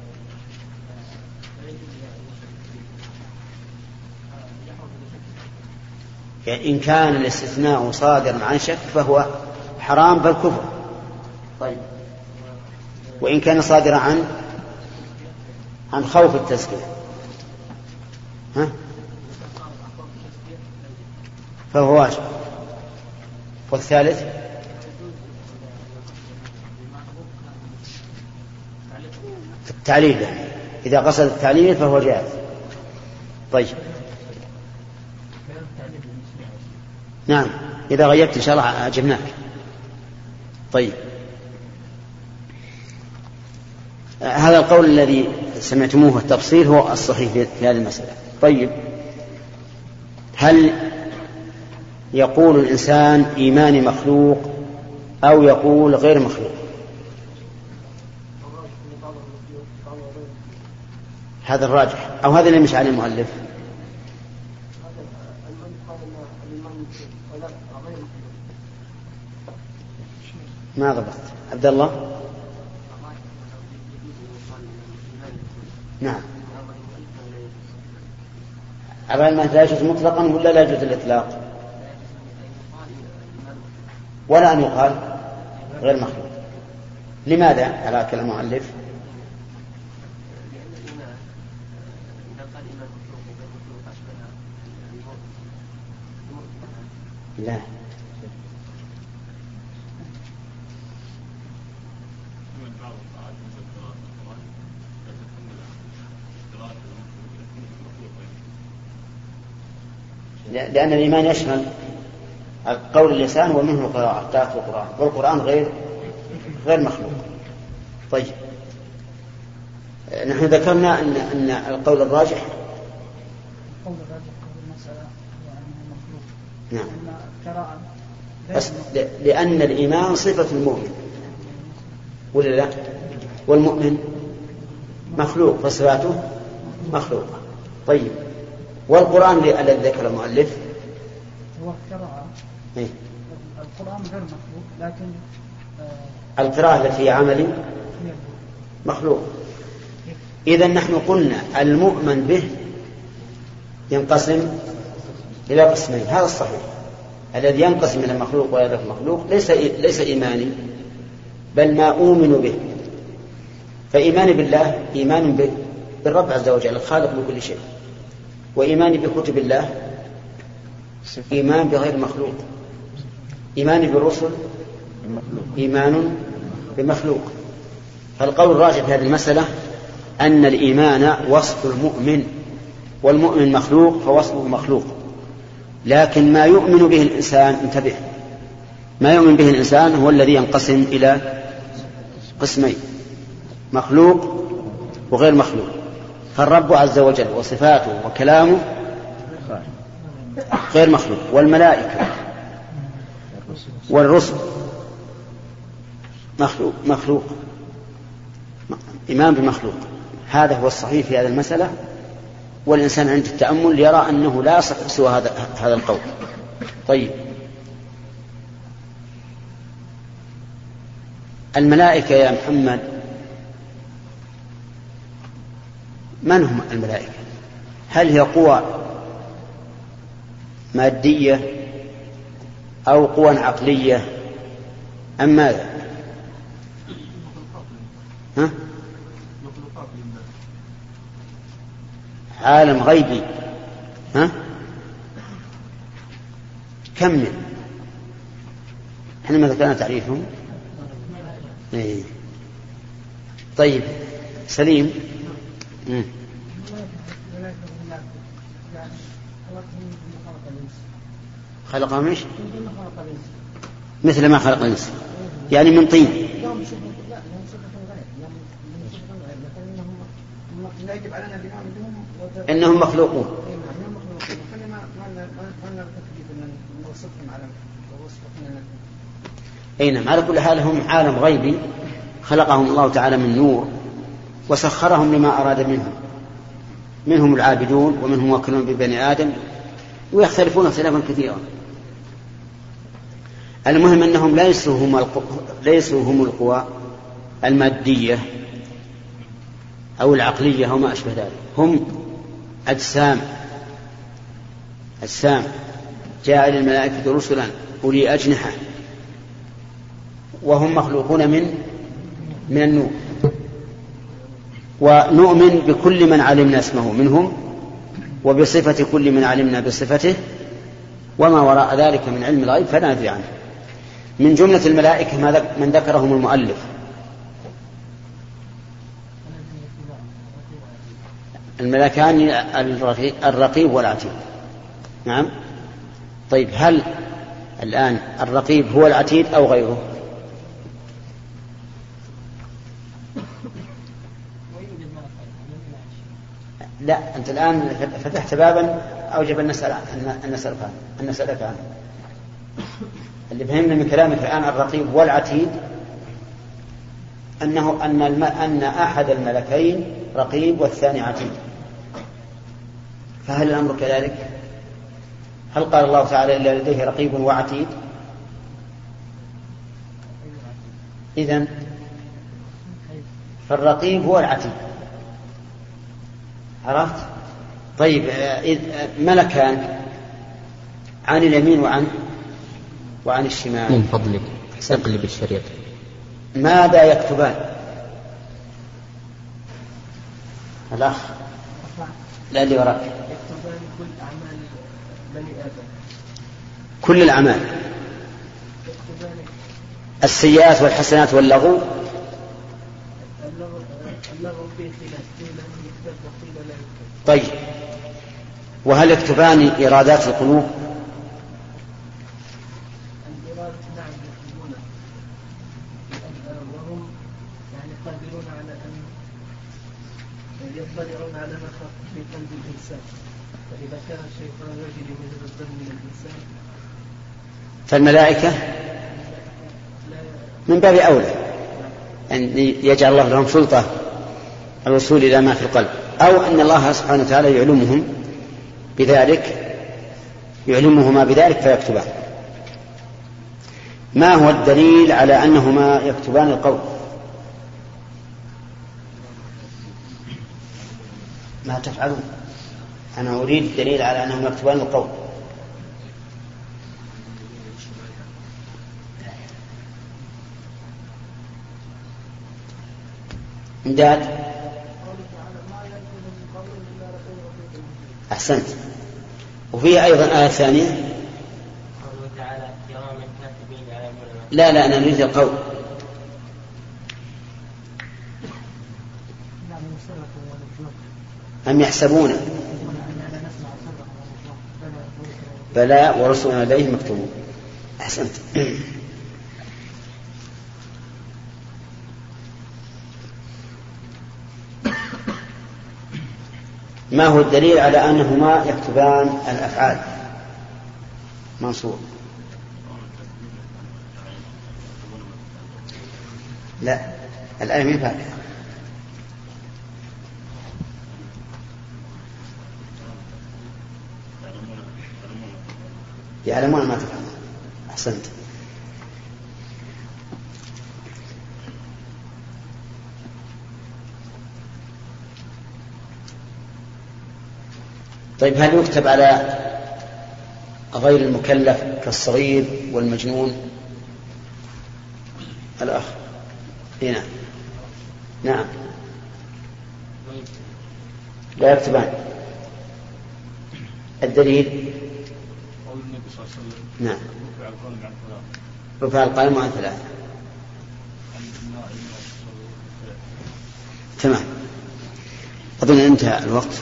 يعني إن كان الاستثناء صادرا عن شك فهو حرام بل كفر. طيب وإن كان صادرا عن عن خوف التزكية ها فهو واجب. والثالث التعليل، يعني إذا قصد التعليل فهو جائز. طيب نعم إذا غيبت إن شاء الله أجبناك. طيب هذا القول الذي سمعتموه التفصيل هو الصحيح في هذه المسألة. طيب هل يقول الإنسان إيماني مخلوق أو يقول غير مخلوق؟ هذا الراجح أو هذا اللي مش عليه المؤلف؟ ما ضبط عبد الله. نعم أبا ما لا يجوز مطلقا ولا لا يجوز الإطلاق ولا أن يقال غير مخلوق. لماذا على كلام المؤلف؟ لا لأن الإيمان يشمل قول اللسان ومنه القراءة قراءة القرآن، والقرآن غير غير مخلوق. طيب نحن ذكرنا أن أن القول الراجح القول الراجح في المسألة يعني مخلوق. نعم قراءة بس لأن الإيمان صفة المؤمن ولا لا؟ والمؤمن مخلوق فصفاته مخلوقة. طيب والقرآن الذي ذكر المؤلف هو قراءة إيه؟ القرآن غير مخلوق لكن آه القراءة التي هي عملي مخلوق. إذا نحن قلنا المؤمن به ينقسم إلى قسمين. هذا الصحيح. الذي ينقسم إلى مخلوق وغير مخلوق ليس ليس إيماني بل ما أؤمن به. فإيماني بالله إيمان به بالرب عز وجل الخالق لكل شيء، وإيماني بكتب الله إيمان بغير مخلوق، إيماني بالرسل إيمان بمخلوق. فالقول الراجح في هذه المسألة أن الإيمان وصف المؤمن، والمؤمن مخلوق فوصفه مخلوق. لكن ما يؤمن به الإنسان انتبه ما يؤمن به الإنسان هو الذي ينقسم إلى قسمين مخلوق وغير مخلوق. فالرب عز وجل وصفاته وكلامه غير مخلوق، والملائكة والرسل مخلوق مخلوق إيمان بمخلوق. هذا هو الصحيح في هذه المسألة، والإنسان عند التأمل يرى أنه لا يصح سوى هذا هذا القول. طيب الملائكة يا محمد من هم الملائكة؟ هل هي قوى مادية أو قوى عقلية أم ماذا؟ ها؟ عالم غيبي. ها؟ كمل. احنا ما ذكرنا تعريفهم. ايه. طيب سليم. مم. خلق مش مثل ما خلق الإنس يعني من طين. إنهم مخلوقون. أي نعم. على كل حال هم عالم غيبي خلقهم الله تعالى من نور وسخرهم لما أراد منهم. منهم العابدون ومنهم موكلون ببني آدم ويختلفون اختلافا كثيرا. المهم أنهم ليسوا هم ليسوا هم القوى المادية أو العقلية أو ما أشبه ذلك، هم أجسام أجسام جاء للملائكة رسلا أولي أجنحة، وهم مخلوقون من من النور. ونؤمن بكل من علمنا اسمه منهم وبصفة كل من علمنا بصفته، وما وراء ذلك من علم الغيب فلا ندري عنه. من جملة الملائكة من ذكرهم المؤلف الملكان الرقيب والعتيد. نعم. طيب هل الآن الرقيب هو العتيد أو غيره؟ لا، أنت الآن فتحت بابا أوجب أن نسأل أن نسألك أن نسألك عنه. اللي فهمنا من كلامك الآن الرقيب والعتيد أنه أن الم... أن أحد الملكين رقيب والثاني عتيد، فهل الأمر كذلك؟ هل قال الله تعالى إلا لديه رقيب وعتيد؟ إذن فالرقيب هو العتيد. عرفت؟ طيب ملكان عن اليمين وعن وعن الشمال. من فضلك اقلب الشريط. ماذا يكتبان؟ الأخ لا اللي وراك. يكتبان كل أعمال بني آدم. كل الأعمال. السيئات والحسنات واللغو. اللغو فيه خلاف، قيل يكتب وقيل لا يكتب. طيب وهل يكتبان إرادات القلوب؟ الإرادة نعم يكتبونها، وهم يعني قادرون على أن يطلعون على ما في قلب الإنسان، فإذا كان الشيطان يجري من الظن من الإنسان فالملائكة من باب أولى أن يجعل الله لهم سلطة الوصول إلى ما في القلب، أو أن الله سبحانه وتعالى يعلمهم بذلك يعلمهما بذلك فيكتبان. ما هو الدليل على أنهما يكتبان القول؟ ما تفعلون؟ أنا أريد دليل على أنهم يكتبان القول. امداد. أحسنت. وفيه أيضا آية ثانية لا لا أنا نريد القول. أم يحسبون بلى ورسلنا لديه مكتوبون. أحسنت. ما هو الدليل على أنهما يكتبان الأفعال؟ منصور. لا الآية من فاتحة. يعلمون ما تفعلون. أحسنت. طيب هل يكتب على غير المكلف كالصغير والمجنون؟ الأخ هنا. نعم لا يكتبان. الدليل قول النبي صلى الله عليه وسلم نعم رفع القلم عن ثلاث. رفع القلم عن ثلاث. تمام. أظن انتهى الوقت.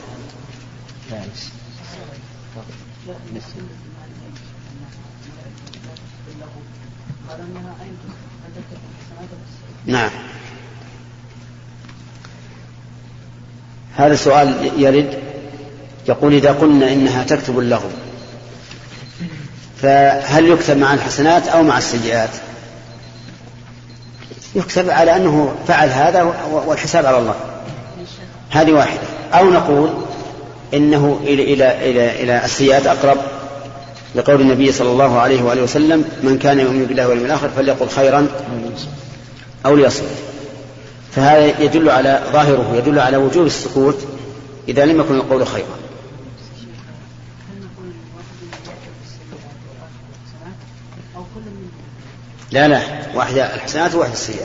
نعم. هذا السؤال يرد يقول إذا قلنا إنها تكتب اللغو فهل يكتب مع الحسنات أو مع السيئات؟ يكتب على أنه فعل هذا والحساب على الله. هذه واحدة. أو نقول إنه إلى, إلى, إلى, إلى السيئات أقرب لقول النبي صلى الله عليه وآله وسلم من كان يؤمن بالله واليوم الآخر فليقل خيرا أو ليصمت. فهذا يدل على ظاهره يدل على وجوب السكوت إذا لم يكن القول خيرا. لا لا واحدة الحسنات وواحدة السيئات.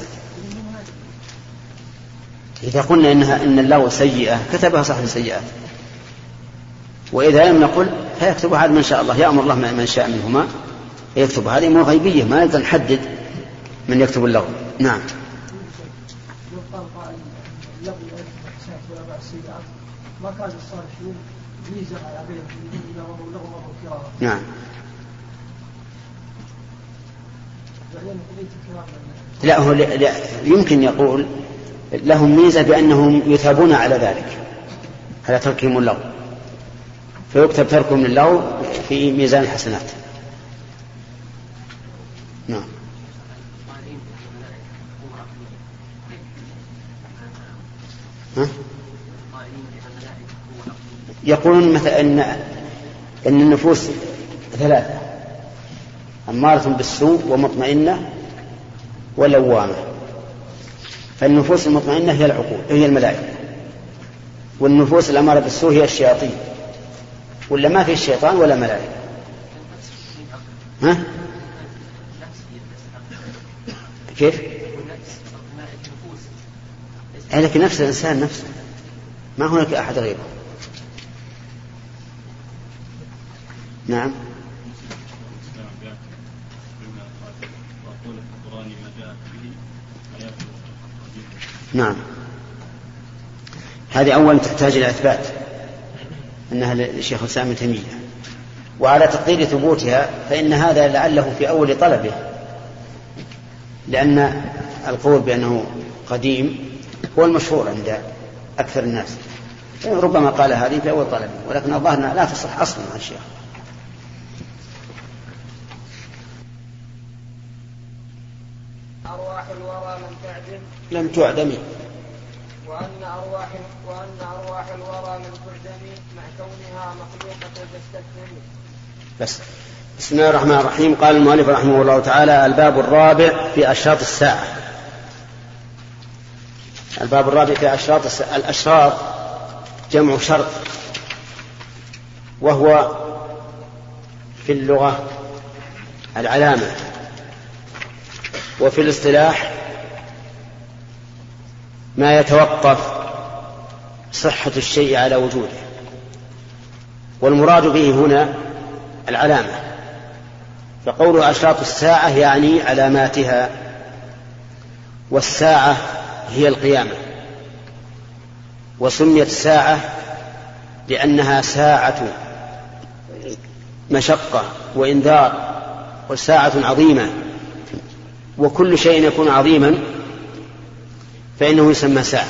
إذا قلنا إنها إن اللغو سيئة كتبها صاحب السيئات، وإذا لم نقل فيكتبها على من شاء الله، يأمر الله من شاء منهما يكتب. هذه أمور غيبية ما نقدر نحدد من يكتب اللغو. نعم. ما كان الصالحون ميزة على بينهم لهم لهم كرامة. نعم. لا هو لا يمكن يقول لهم ميزة بأنهم يثابون على ذلك على تركهم اللغو، فيكتب تركهم اللغو في ميزان الحسنات. نعم. ها؟ يقولون مثلا إن, إن النفوس ثلاثة: أمارة بالسوء ومطمئنة ولوامة. فالنفوس المطمئنة هي العقول هي الملائكة، والنفوس الأمارة بالسوء هي الشياطين، ولا ما في الشيطان ولا ملائكة. ها؟ كيف؟ لكن نفس الإنسان نفسه ما هناك أحد غيره. نعم. نعم. هذه أولا تحتاج إلى إثبات أنها للشيخ الإسلام ابن تيمية، وعلى تقدير ثبوتها فإن هذا لعله في أول طلبه، لأن القول بأنه قديم هو المشهور عند أكثر الناس، ربما قال هذه في أول طلبه، ولكن الظاهر لا تصح أصلا عن الشيخ. أرواح الورى لم تعدم لم تعدم وأن أرواح وأن أرواح الورى لم تعدم مع كونها مخلوقة تستثني. بس. بسم الله الرحمن الرحيم. قال المؤلف رحمه الله تعالى: الباب الرابع في أشراط الساعة. الباب الرابع في أشراط الساعة. الأشراط جمع شرط، وهو في اللغة العلامة، وفي الاصطلاح ما يتوقف صحة الشيء على وجوده، والمراد به هنا العلامة. فقوله أشراط الساعة يعني علاماتها، والساعة هي القيامة، وسميت ساعة لأنها ساعة مشقة وإنذار، وساعة عظيمة، وكل شيء يكون عظيما فإنه يسمى ساعة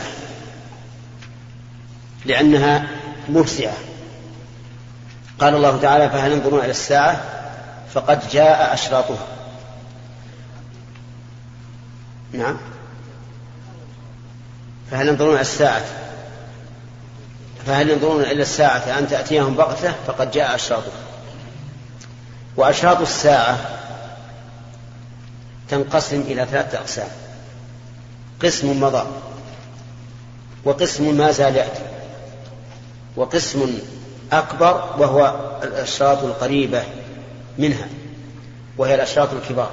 لأنها مفزعة. قال الله تعالى: فهل ينظرون إلى الساعة فقد جاء أشراطها. نعم. فهل ينظرون إلى الساعة فهل ينظرون إلى الساعة أن تأتيهم بغتة فقد جاء أشراطها. وأشراط الساعة تنقسم إلى ثلاثة أقسام: قسم مضى، وقسم ما زال يأتي، وقسم أكبر وهو الأشراط القريبة منها وهي الأشراط الكبار.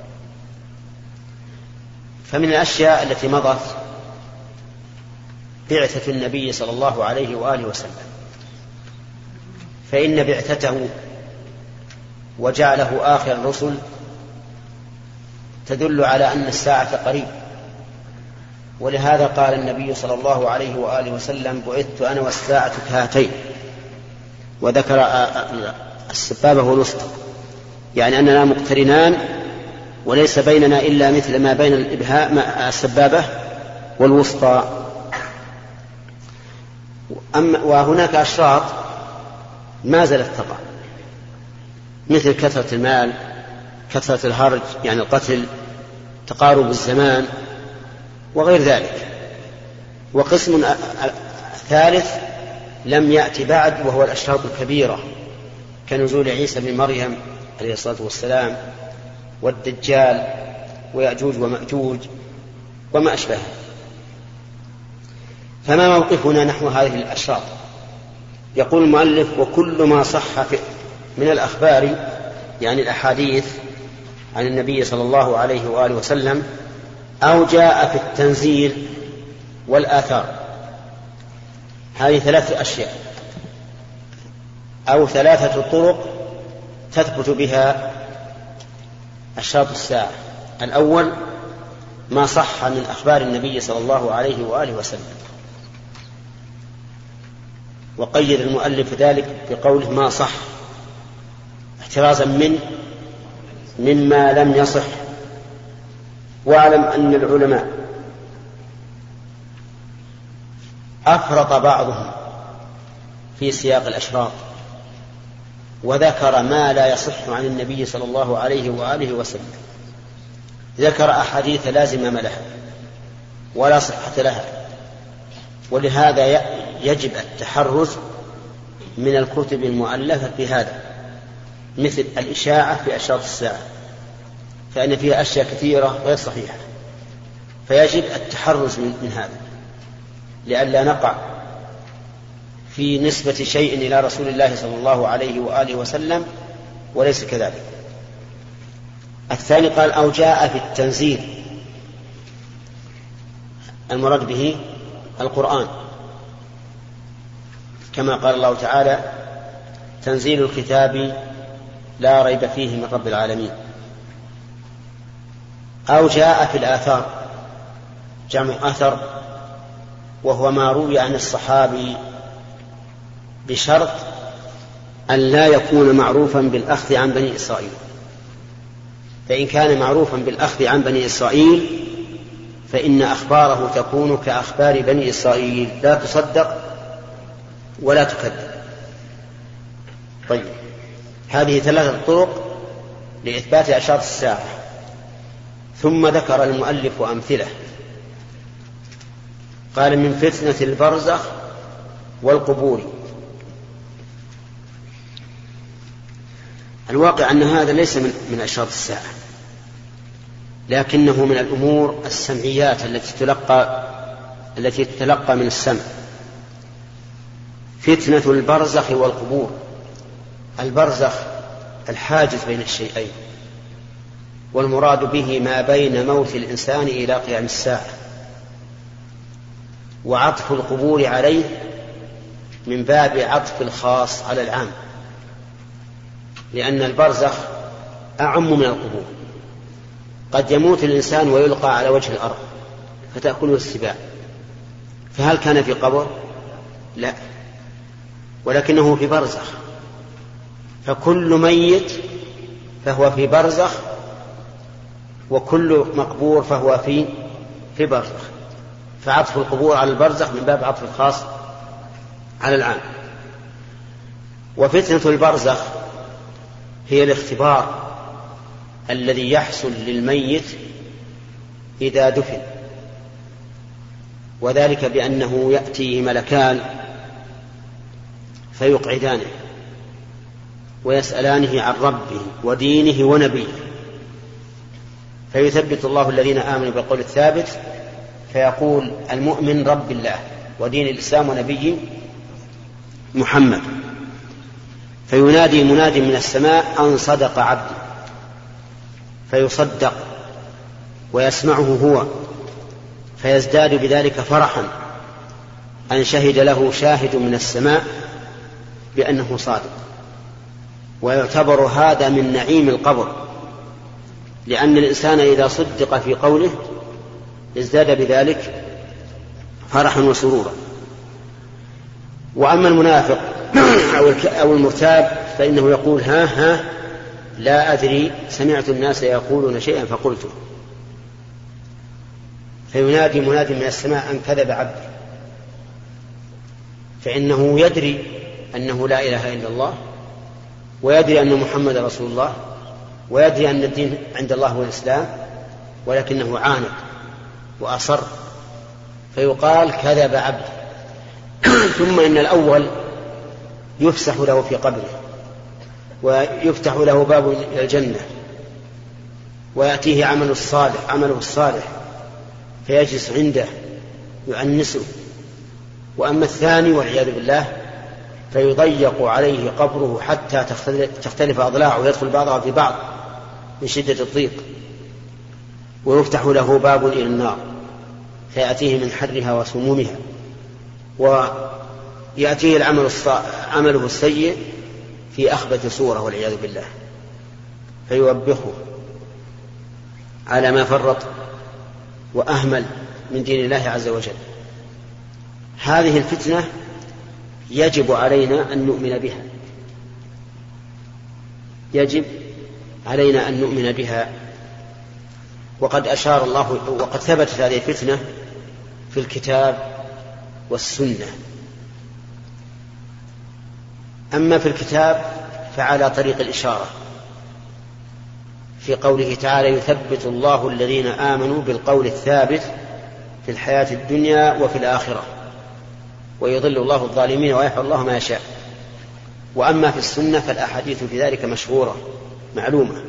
فمن الأشياء التي مضت بعثة النبي صلى الله عليه وآله وسلم، فإن بعثته وجعله آخر الرسل تدل على أن الساعة قريب. ولهذا قال النبي صلى الله عليه وآله وسلم: بعثت أنا والساعة كهاتين، وذكر السبابة والوسطى، يعني أننا مقترنان وليس بيننا إلا مثل ما بين الإبهام السبابة والوسطى. وهناك أشراط ما زالت تقع، مثل كثرة المال، كثرة الهرج يعني القتل، تقارب الزمان، وغير ذلك. وقسم ثالث لم يأتي بعد وهو الأشراط الكبيرة كنزول عيسى بن مريم عليه الصلاة والسلام، والدجال، ويأجوج ومأجوج، وما أشبهه. فما موقفنا نحو هذه الأشراط؟ يقول المؤلف: وكل ما صح من الأخبار يعني الأحاديث عن النبي صلى الله عليه وآله وسلم أو جاء في التنزيل والآثار. هذه ثلاثة أشياء أو ثلاثة طرق تثبت بها أشراط الساعة. الأول ما صح من أخبار النبي صلى الله عليه وآله وسلم، وقيد المؤلف ذلك بقوله ما صح احترازا من مما لم يصح. واعلم أن العلماء أفرط بعضهم في سياق الأشراط وذكر ما لا يصح عن النبي صلى الله عليه وآله وسلم، ذكر أحاديث لا زمام لها ولا صحة لها. ولهذا يجب التحرز من الكتب المؤلفة في هذا، مثل الإشاعة في أشراط الساعة، فإن فيها أشياء كثيرة غير صحيحة، فيجب التحرز من هذا لئلا نقع في نسبة شيء إلى رسول الله صلى الله عليه وآله وسلم وليس كذلك. الثاني قال أو جاء في التنزيل، المراد به القرآن، كما قال الله تعالى: تنزيل الكتاب لا ريب فيه من رب العالمين. أو جاء في الآثار، جمع أثر وهو ما روي عن الصحابي بشرط أن لا يكون معروفا بالأخذ عن بني إسرائيل، فإن كان معروفا بالأخذ عن بني إسرائيل فإن أخباره تكون كأخبار بني إسرائيل لا تصدق ولا تكذب. طيب، هذه ثلاثة طرق لإثبات أشراط الساعة. ثم ذكر المؤلف أمثلة، قال: من فتنة البرزخ والقبور. الواقع أن هذا ليس من, من أشراط الساعة، لكنه من الأمور السمعيات التي تلقى التي تتلقى من السمع. فتنة البرزخ والقبور. البرزخ الحاجز بين الشيئين، والمراد به ما بين موت الإنسان إلى قيام الساعة، وعطف القبور عليه من باب عطف الخاص على العام، لأن البرزخ أعم من القبور. قد يموت الإنسان ويلقى على وجه الأرض فتأكله السباع، فهل كان في قبر؟ لا، ولكنه في برزخ، فكل ميت فهو في برزخ، وكل مقبور فهو في في برزخ، فعطف القبور على البرزخ من باب عطف الخاص على العام. وفتنة البرزخ هي الاختبار الذي يحصل للميت إذا دفن، وذلك بأنه يأتي ملكان فيقعدانه ويسألانه عن ربه ودينه ونبيه، فيثبت الله الذين آمنوا بالقول الثابت، فيقول المؤمن رب الله ودين الإسلام ونبيه محمد، فينادي منادي من السماء أن صدق عبدي، فيصدق ويسمعه هو، فيزداد بذلك فرحا أن شهد له شاهد من السماء بأنه صادق. ويعتبر هذا من نعيم القبر، لأن الإنسان إذا صدق في قوله ازداد بذلك فرحا وسرورا. وأما المنافق أو المرتاب فإنه يقول ها ها لا أدري، سمعت الناس يقولون شيئا فقلته، فينادي منادي من السماء أن كذب عبدي، فإنه يدري أنه لا إله إلا الله، ويدري أن محمد رسول الله، ويدري أن الدين عند الله هو الإسلام، ولكنه عاند وأصر، فيقال كذب عبدي. ثم إن الأول يفسح له في قبره ويفتح له باب الجنة ويأتيه عمل الصالح عمله الصالح فيجلس عنده يعنسه وأما الثاني والعياذ بالله فيضيق عليه قبره حتى تختلف أضلاعه ويدخل بعضها في بعض من شدة الضيق، ويفتح له باب إلى النار فيأتيه من حرها وسمومها، ويأتيه العمل عمله السيء في أخبث صورة والعياذ بالله فيوبخه على ما فرط وأهمل من دين الله عز وجل. هذه الفتنة يجب علينا أن نؤمن بها، يجب علينا أن نؤمن بها. وقد أشار الله وقد ثبتت هذه الفتنة في الكتاب والسنة. أما في الكتاب فعلى طريق الإشارة في قوله تعالى: يثبت الله الذين آمنوا بالقول الثابت في الحياة الدنيا وفي الآخرة ويضل الله الظالمين ويحيي الله ما يشاء. وأما في السنة فالأحاديث في ذلك مشهورة معلومة،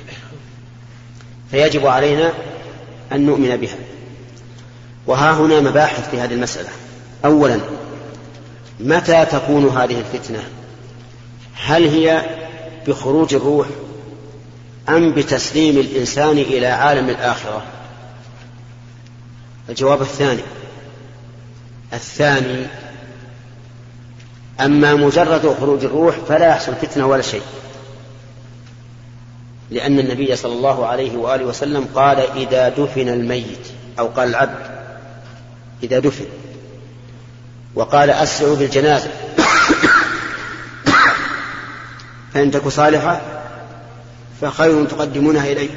فيجب علينا أن نؤمن بها. وها هنا مباحث في هذه المسألة. أولا، متى تكون هذه الفتنة؟ هل هي بخروج الروح أم بتسليم الإنسان إلى عالم الآخرة؟ الجواب الثاني. الثاني، أما مجرد خروج الروح فلا يحصل فتنة ولا شيء، لأن النبي صلى الله عليه وآله وسلم قال: إذا دفن الميت، أو قال العبد إذا دفن، وقال: أسرعوا بالجنازة فإن تك صالحة فخير تقدمونها إليه.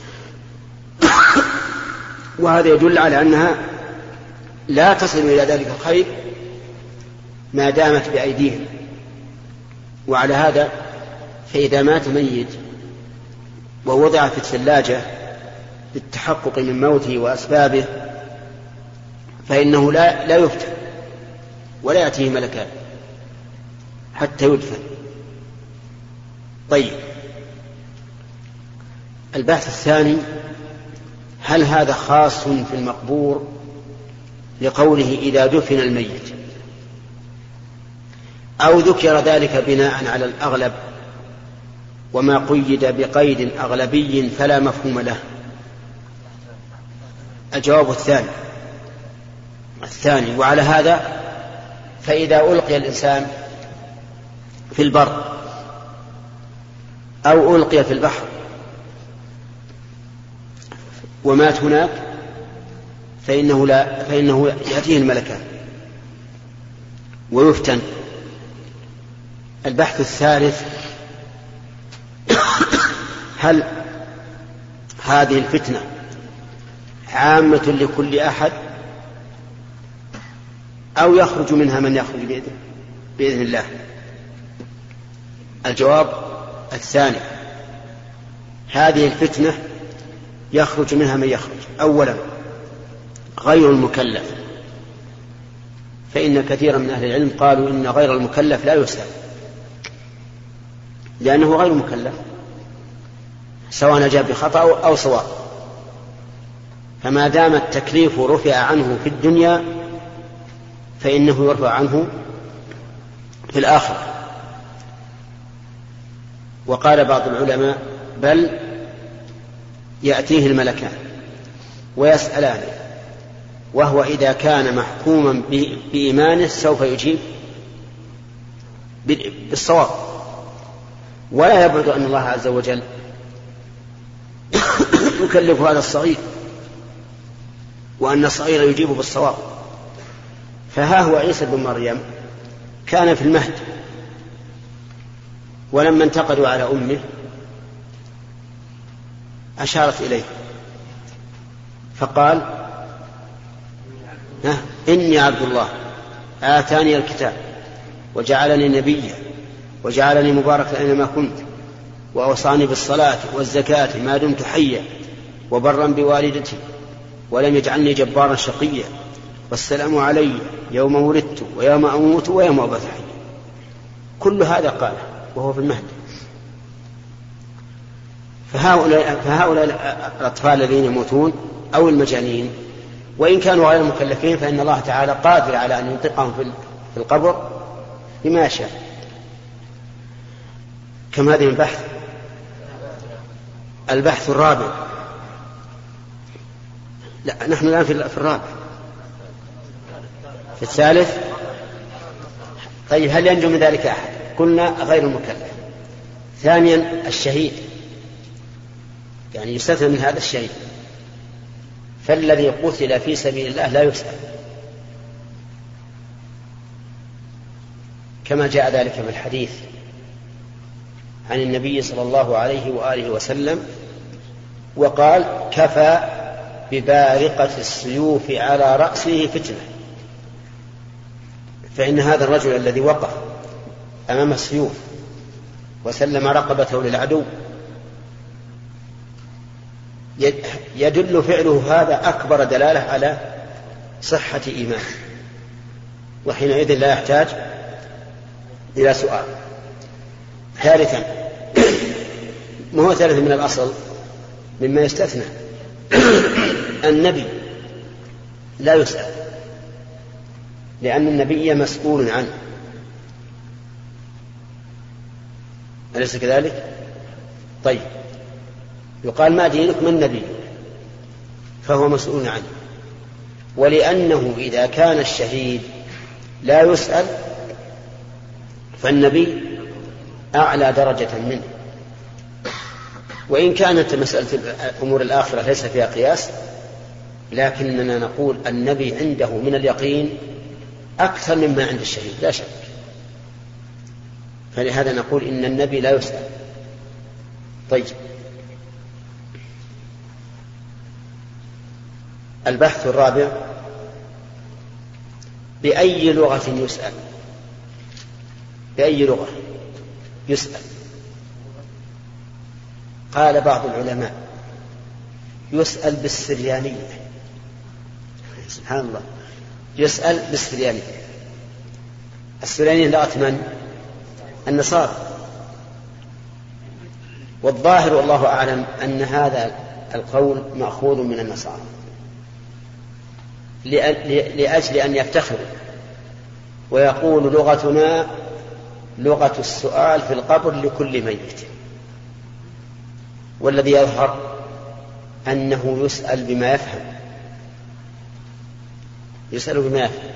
وهذا يدل على أنها لا تصل إلى ذلك الخير ما دامت بأيديهم. وعلى هذا فإذا مات ميت ووضع في الثلاجة للتحقق من موته وأسبابه فإنه لا, لا يفتن ولا يأتيه ملكان حتى يدفن. طيب، البحث الثاني: هل هذا خاص في المقبور لقوله إذا دفن الميت، أو ذكر ذلك بناء على الأغلب وما قيد بقيد أغلبي فلا مفهوم له؟ الجواب الثاني الثاني وعلى هذا فإذا ألقي الإنسان في البر أو ألقي في البحر ومات هناك فإنه, لا فإنه يأتيه الملكان ويفتن. البحث الثالث: هل هذه الفتنة عامة لكل أحد أو يخرج منها من يخرج بإذن, بإذن الله؟ الجواب الثاني: هذه الفتنة يخرج منها من يخرج. أولا، غير المكلف، فإن كثيرا من أهل العلم قالوا إن غير المكلف لا يسلم لأنه غير مكلف سواء جاء بخطأ أو صواب، فما دام التكليف رفع عنه في الدنيا فإنه يرفع عنه في الآخرة. وقال بعض العلماء: بل يأتيه الملكان ويسألانه، وهو إذا كان محكوما بإيمانه سوف يجيب بالصواب. ولا يبعد أن الله عز وجل يكلف هذا الصغير وأن الصغير يجيب بالصواب. فها هو عيسى بن مريم كان في المهد، ولما انتقدوا على أمه أشارت إليه فقال: إني عبد الله آتاني الكتاب وجعلني نبيا وجعلني مباركا أينما كنت وأوصاني بالصلاة والزكاة ما دمت حيا وبرا بوالدتي ولم يجعلني جبارا شقيا والسلام علي يوم ولدت ويوم أموت ويوم أبعث حيا. كل هذا قاله وهو في المهد. فهؤلاء, فهؤلاء الأطفال الذين يموتون أو المجانين وإن كانوا غير مكلفين فإن الله تعالى قادر على أن ينطقهم في القبر بما يشاء. كم هذه البحث؟ البحث الرابع. لا، نحن الآن في الرابع. في الثالث. طيب، هل ينجو من ذلك أحد؟ قلنا غير المكلف. ثانيا الشهيد، يعني يستثنى من هذا الشهيد، فالذي قتل في سبيل الله لا يسأل، كما جاء ذلك في الحديث عن النبي صلى الله عليه وآله وسلم، وقال: كفى ببارقة السيوف على رأسه فتنة. فإن هذا الرجل الذي وقف أمام السيوف وسلم رقبته للعدو يدل فعله هذا أكبر دلالة على صحة إيمانه، وحينئذ لا يحتاج إلى سؤال. ثالثا، ما هو ثالثا من الأصل مما يستثنى؟ النبي لا يسأل، لأن النبي مسؤول عنه، أليس كذلك؟ طيب، يقال: ما دينك؟ من نبي؟ فهو مسؤول عنه. ولأنه إذا كان الشهيد لا يسأل فالنبي أعلى درجة منه. وإن كانت مسألة أمور الآخرة ليس فيها قياس، لكننا نقول النبي عنده من اليقين أكثر مما عند الشهيد لا شك، فلهذا نقول إن النبي لا يسأل. طيب، البحث الرابع: بأي لغة يسأل؟ بأي لغة يسأل؟ قال بعض العلماء: يسأل بالسريانية. سبحان الله، يسأل بالسريانية. السريانية لغة من؟ النصارى. والظاهر والله أعلم أن هذا القول مأخوذ من النصارى لأجل أن يفتخروا ويقول: لغتنا لغة السؤال في القبر لكل ميت. والذي يظهر أنه يسأل بما يفهم، يسأل بما يفهم.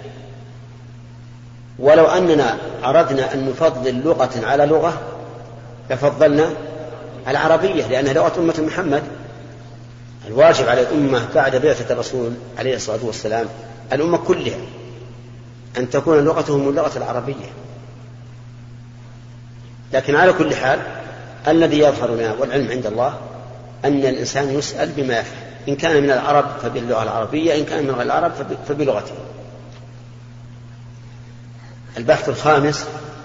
ولو أننا أردنا أن نفضل لغة على لغة لفضلنا العربية، لأنها لغة أمة محمد. الواجب على الأمة بعد بعثة الرسول عليه الصلاة والسلام الأمة كلها أن تكون لغتهم اللغة العربية. لكن على كل حال الذي يظهر لنا والعلم عند الله أن الإنسان يسأل بما يفهم، إن كان من العرب فباللغة العربية، إن كان من غير العرب فبلغته. البحث الخامس: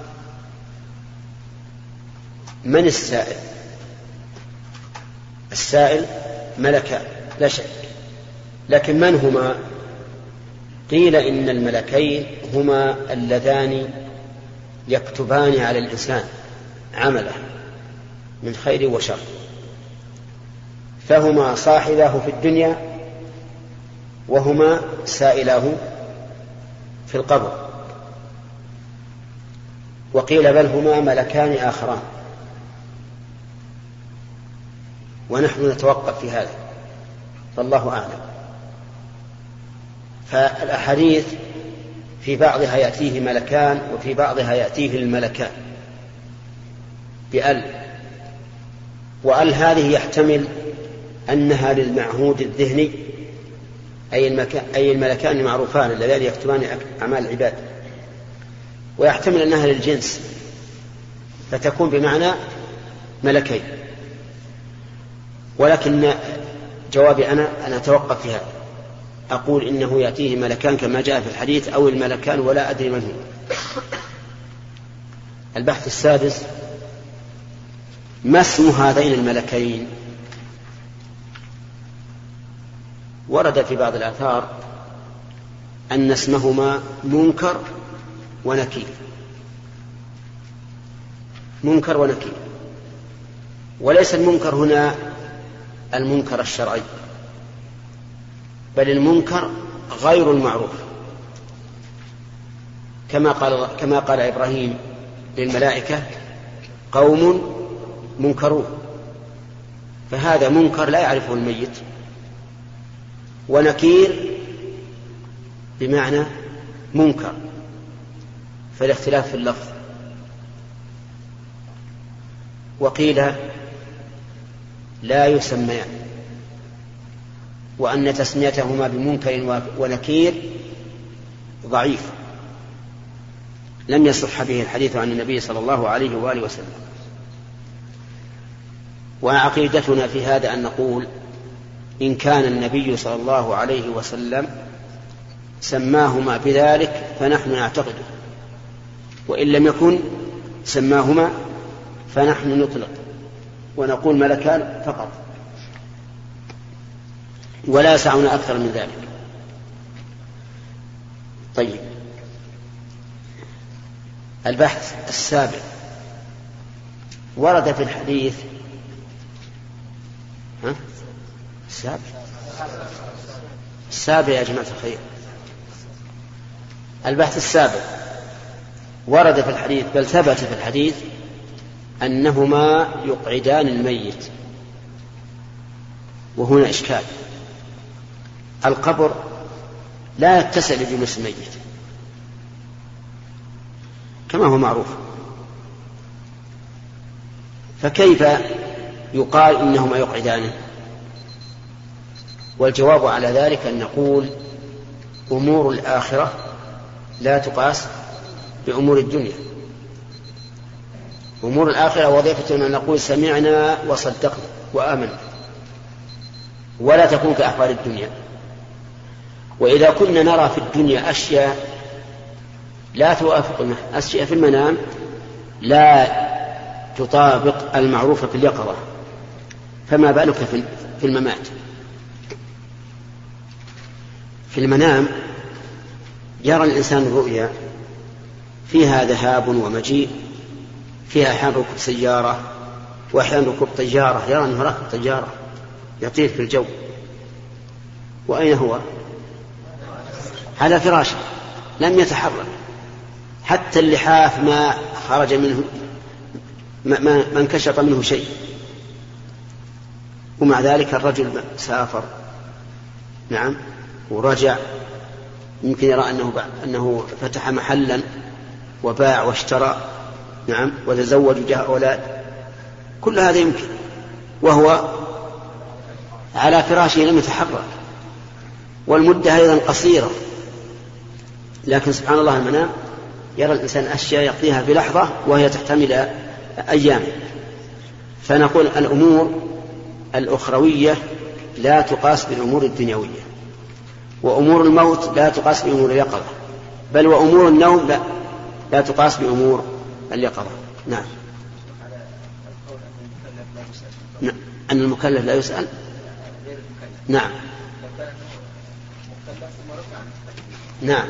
من السائل؟ السائل ملكان لا شك، لكن من هما؟ قيل إن الملكين هما اللذان يكتبان على الإنسان عمله من خير وشر، فهما صاحباه في الدنيا وهما سائلاه في القبر. وقيل بل هما ملكان آخران، ونحن نتوقف في هذا فالله أعلم. فالأحاديث في بعضها يأتيه ملكان وفي بعضها يأتيه الملكان بأل، وأل هذه يحتمل أنها للمعهود الذهني، أي, المكان أي الملكان المعروفان اللذان يكتبان أعمال العباد، ويحتمل أنها للجنس فتكون بمعنى ملكين. ولكن جوابي أنا أنا أتوقف في هذا، أقول إنه يأتيه ملكان كما جاء في الحديث أو الملكان ولا أدري من هو. البحث السادس: ما اسم هذين الملكين؟ ورد في بعض الآثار أن اسمهما منكر ونكير، منكر ونكير. وليس المنكر هنا المنكر الشرعي، بل المنكر غير المعروف، كما قال كما قال إبراهيم للملائكة قوم منكرون، فهذا منكر لا يعرفه الميت، ونكير بمعنى منكر، فالاختلاف في اللفظ. وقيل لا يسميان، وأن تسميتهما بمنكر ونكير ضعيف، لم يصح به الحديث عن النبي صلى الله عليه وآله وسلم. وعقيدتنا في هذا أن نقول إن كان النبي صلى الله عليه وسلم سماهما بذلك فنحن نعتقده، وإن لم يكن سماهما فنحن نطلق ونقول ملكان فقط، ولا سعنا أكثر من ذلك. طيب، البحث السابع ورد في الحديث ها؟ السابع السابع يا جماعة الخير. البحث السابع ورد في الحديث، بل ثبت في الحديث أنهما يقعدان الميت. وهنا إشكال، القبر لا يتسع لجلوس الميت كما هو معروف، فكيف يقال إنهما يقعدانه؟ والجواب على ذلك أن نقول أمور الآخرة لا تقاس بأمور الدنيا. أمور الآخرة وظيفتنا أن نقول سمعنا وصدقنا وآمنا، ولا تكون كأحوال الدنيا. وإذا كنا نرى في الدنيا أشياء لا توافقنا، أشياء في المنام لا تطابق المعروف في اليقظة، فما بالك في الممات؟ في المنام يرى الإنسان الرؤيا فيها ذهاب ومجيء، فيها أحيانا ركوب سيارة وأحيانا ركوب طيارة، يرى أنه راكب طيارة يطير في الجو، وأين هو؟ على فراشه لم يتحرك، حتى اللحاف ما خرج منه، ما, ما انكشف منه شيء. ومع ذلك الرجل سافر نعم ورجع، يمكن يرى أنه, أنه فتح محلا وباع واشترى نعم وتزوج وجاء أولاد، كل هذا يمكن وهو على فراشه لم يتحرك، والمدة أيضا قصيرة. لكن سبحان الله المنام يرى الإنسان أشياء يقضيها في لحظة وهي تحتمل أيام. فنقول الأمور الأخروية لا تقاس بالأمور الدنيوية، وأمور الموت لا تقاس بأمور اليقظة، بل وأمور النوم لا, لا تقاس بأمور اليقظة. نعم. أن المكلف لا يسأل. نعم نعم.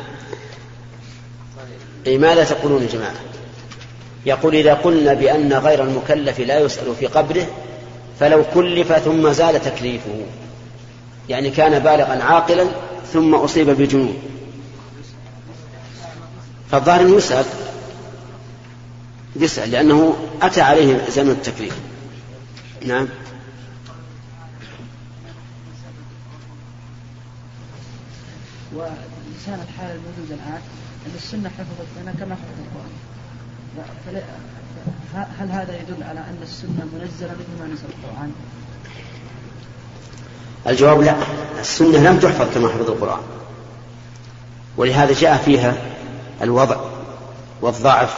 أي ماذا تقولون يا جماعة؟ يقول إذا قلنا بأن غير المكلف لا يسأل في قبره فلو كلف ثم زال تكليفه، يعني كان بالغا عاقلا ثم أصيب بجنون، فالظاهر أنه يسأل يسأل لأنه أتى عليه زمن التكليف. نعم. ولسان الحال الموجود الآن أن السنة حفظت لنا كما حفظ القرآن، هل هذا يدل على أن السنة منزلة مثل ما نزل القرآن؟ الجواب لا، السنة لم تحفظ كما حفظ القرآن، ولهذا جاء فيها الوضع والضعف.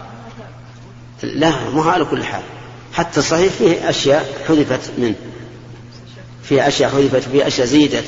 لا، مو على كل حال، حتى صحيح فيه أشياء حذفت منه، فيه أشياء حذفت، فيه أشياء زيدت.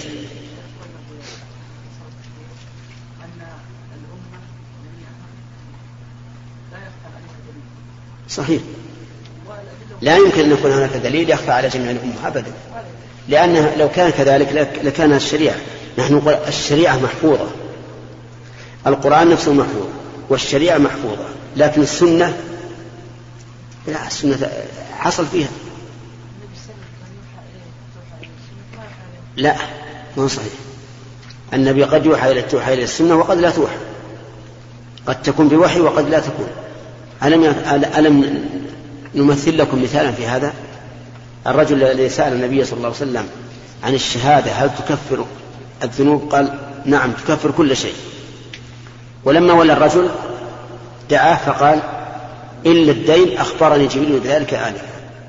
صحيح، لا يمكن أن يكون هناك دليل يخفى على جميع الأمة أبدا، لأنه لو كان كذلك لكان الشريعة، نحن نقول الشريعة محفوظة، القرآن نفسه محفوظ والشريعة محفوظة، لكن السنة لا، السنة حصل فيها لا، ما صحيح. النبي قد يوحى إلى توحى إلى السنة وقد لا توحى، قد تكون بوحي وقد لا تكون. ألم ألم نمثل لكم مثالا في هذا؟ الرجل الذي سأل النبي صلى الله عليه وسلم عن الشهادة هل تكفر الذنوب؟ قال نعم تكفر كل شيء. ولما ولى الرجل دعاه فقال إلا الدين أخبرني جبريل بذلك آنفا.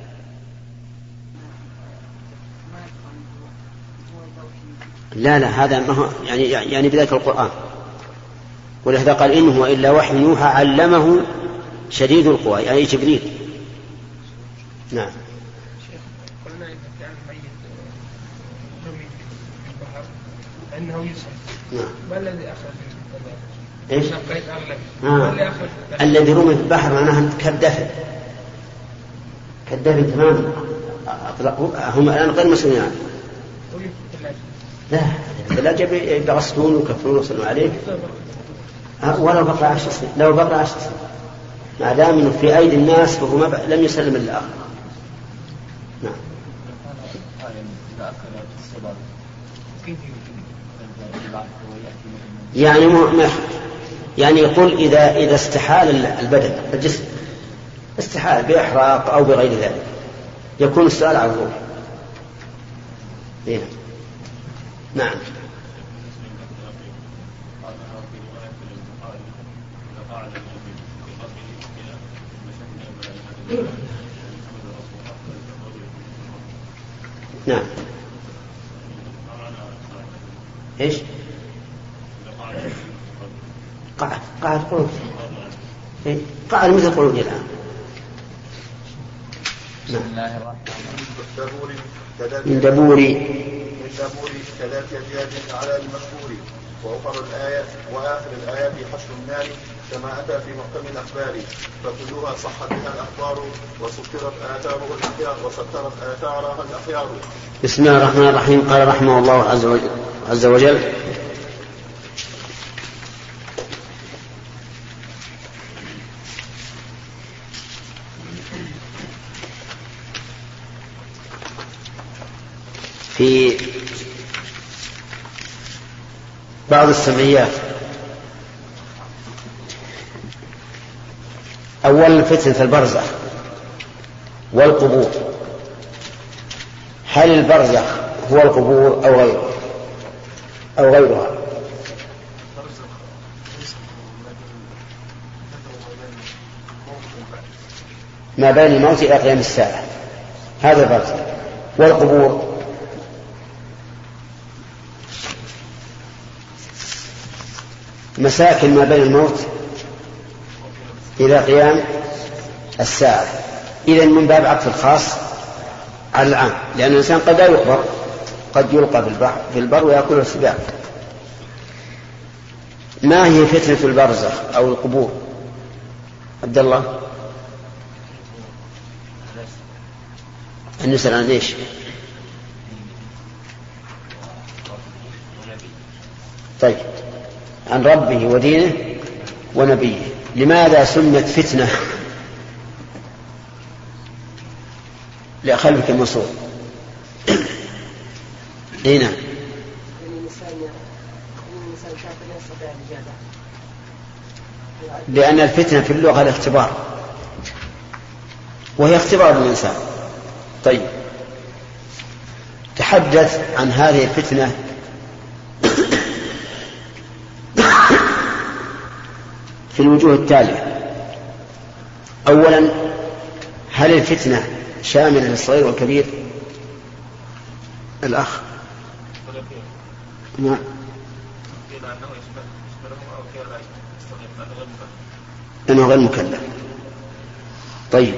لا لا هذا ما هو يعني يعني بذلك القرآن، ولهذا قال إنه إلا وحي يوحى علمه شديد القوى يعني جبريل. نعم. قلنا إذا كان الميت رمي في البحر فإنه يسعى. نعم. ما الذي أخرج إيش؟ شقيت أغلب. آه. الذي رمي في البحر معناها كالدفن، كالدفن تماما. هم الآن غير مسؤولين عنه. لا الثلاجة يغسلون ويكفرون ويصلون عليه ولو بقى عشر سنين، لو بقى عشر سنين ما دام انه في ايدي الناس فهو ما لم يسلم للآخر. نعم. يعني ما يعني يقول إذا إذا استحال البدن الجسم استحال بإحراق أو بغير ذلك يكون السؤال على الروح. نعم. نعم. ايش؟ قاعد قاعد قعود إيه؟ قاعد مثل قعودي الآن. بسم الله الرحمن الرحيم. من دبوري من دبوري ثلاث أبيات على المشهور وأخر الآية وآخر الآيات حشر النار كما أتى في محكم الأخبار فكلها صحت بها الأخبار وسطرت آثاره الأخيار وسطرت آثارها الأخيار. بسم الله الرحمن الرحيم. قال رحمه الله عز وجل, عز وجل في بعض السمعيات أولا فتنة البرزخ والقبور. هل البرزخ هو القبور أو غيره أو غيرها؟ ما بين الموت إلى قيام الساعة هذا البرزخ. والقبور مساكن ما بين الموت إلى قيام الساعة. إذن من باب عطف الخاص على العام، لأن الإنسان قد لا يقبر، قد يلقى في البر ويأكل السباع. ما هي فتنة البرزخ أو القبور؟ عبد الله نسأل عن ليش؟ طيب عن ربه ودينه ونبيه. لماذا سمت فتنة؟ لأخلفك المصور. هنا لأن الفتنة في اللغة الاختبار، وهي اختبار الإنسان. طيب تحدث عن هذه الفتنة في الوجوه التالية. أولا هل الفتنة شاملة للصغير والكبير؟ الأخ نعم. أنه غير مكلف. طيب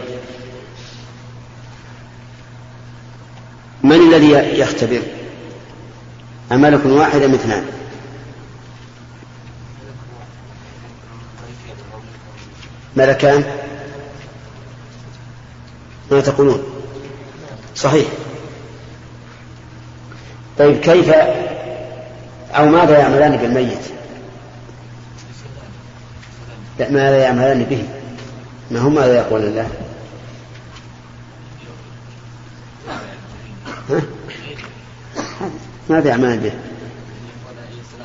من الذي يختبر؟ أملك واحد أم اثنان؟ ملكان. ما تقولون؟ صحيح. طيب كيف أو ماذا يعملان بالميت؟ لا ماذا يعملان به؟ ما هم ماذا يقول الله؟ ها؟ ماذا يعملان به؟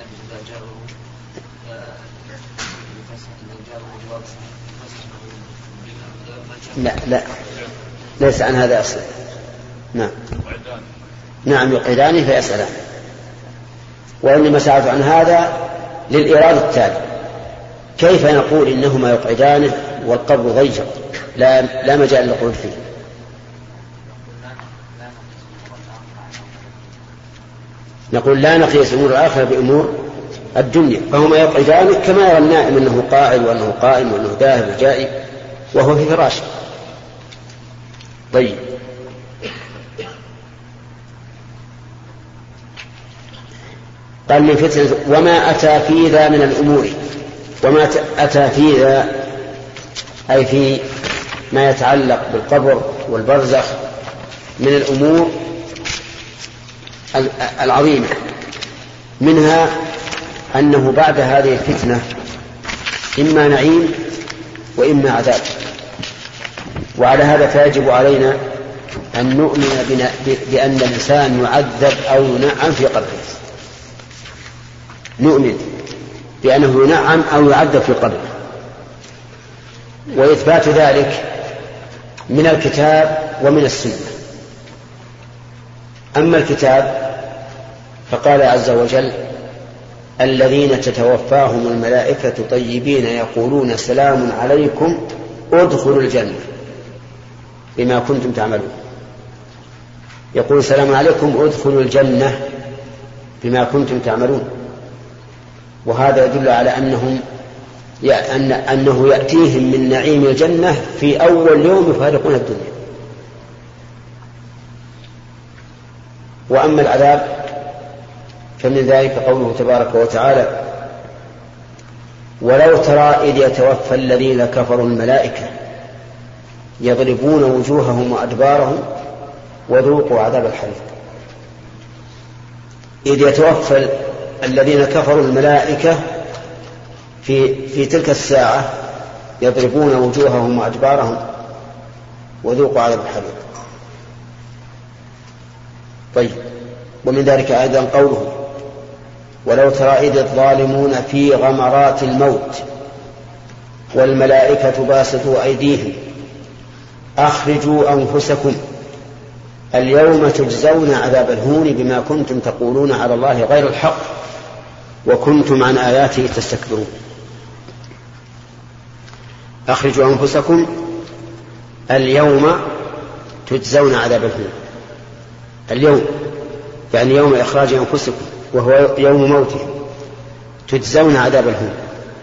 لا لا ليس عن هذا أصلا. نعم نعم يقعدانه فيسألان. وإنما سألت عن هذا للإيراد التالي: كيف نقول إنهما يقعدانه والقبر ضيق لا, لا مجال للقعود فيه؟ نقول لا نقيس أمور الآخرة بأمور الدنيا، فهما يقعدانه كما يرى النائم أنه قاعد وأنه قائم وأنه ذاهب وجائي وهو في فراشه. طيب قال من فتنة وما أتى في ذا من الأمور. وما أتى في ذا أي في ما يتعلق بالقبر والبرزخ من الأمور العظيمة، منها أنه بعد هذه الفتنة إما نعيم وإما عذاب. وعلى هذا فيجب علينا أن نؤمن بأن الإنسان يعذب أو ينعم في قبره، نؤمن بأنه ينعم أو يعذب في قبره، وإثبات ذلك من الكتاب ومن السنة. أما الكتاب فقال عز وجل: الذين تتوفاهم الملائكة طيبين يقولون سلام عليكم ادخلوا الجنة بما كنتم تعملون. يقول سلام عليكم ادخلوا الجنة بما كنتم تعملون، وهذا يدل على أنهم أن أنه يأتيهم من نعيم الجنة في أول يوم يفارقون الدنيا. وأما العذاب فمن ذلك قوله تبارك وتعالى: ولو ترى إذ يتوفى الذين كفروا الملائكة يضربون وجوههم وأدبارهم وذوقوا عذاب الحريق. إذ يتوفى الذين كفروا الملائكة في, في تلك الساعة يضربون وجوههم وأدبارهم وذوقوا عذاب الحريق. طيب، ومن ذلك أيضا قوله: ولو ترى إذ الظالمون في غمرات الموت والملائكة باسطوا أيديهم أخرجوا أنفسكم اليوم تجزون عذاب الهون بما كنتم تقولون على الله غير الحق وكنتم عن آياته تستكبرون. أخرجوا أنفسكم اليوم تجزون عذاب الهون. اليوم يعني يوم إخراج أنفسكم وهو يوم موتهم تجزون عذاب الهون.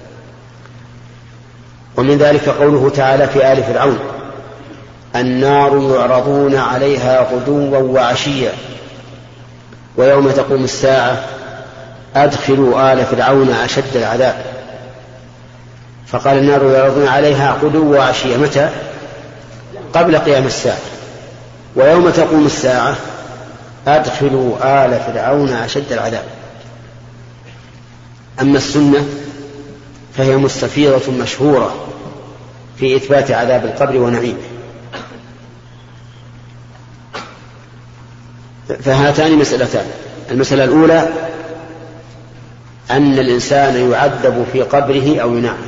ومن ذلك قوله تعالى في آل فرعون: النار يعرضون عليها غدوا وعشيا ويوم تقوم الساعة أدخلوا آل فرعون أشد العذاب. فقال النار يعرضون عليها غدوا وعشيا متى؟ قبل قيام الساعة. ويوم تقوم الساعة أدخلوا آل فرعون أشد العذاب. أما السنة فهي مستفيضة مشهورة في إثبات عذاب القبر ونعيمه. فهاتان مسألتان: المسألة الأولى أن الإنسان يعذب في قبره أو ينعم.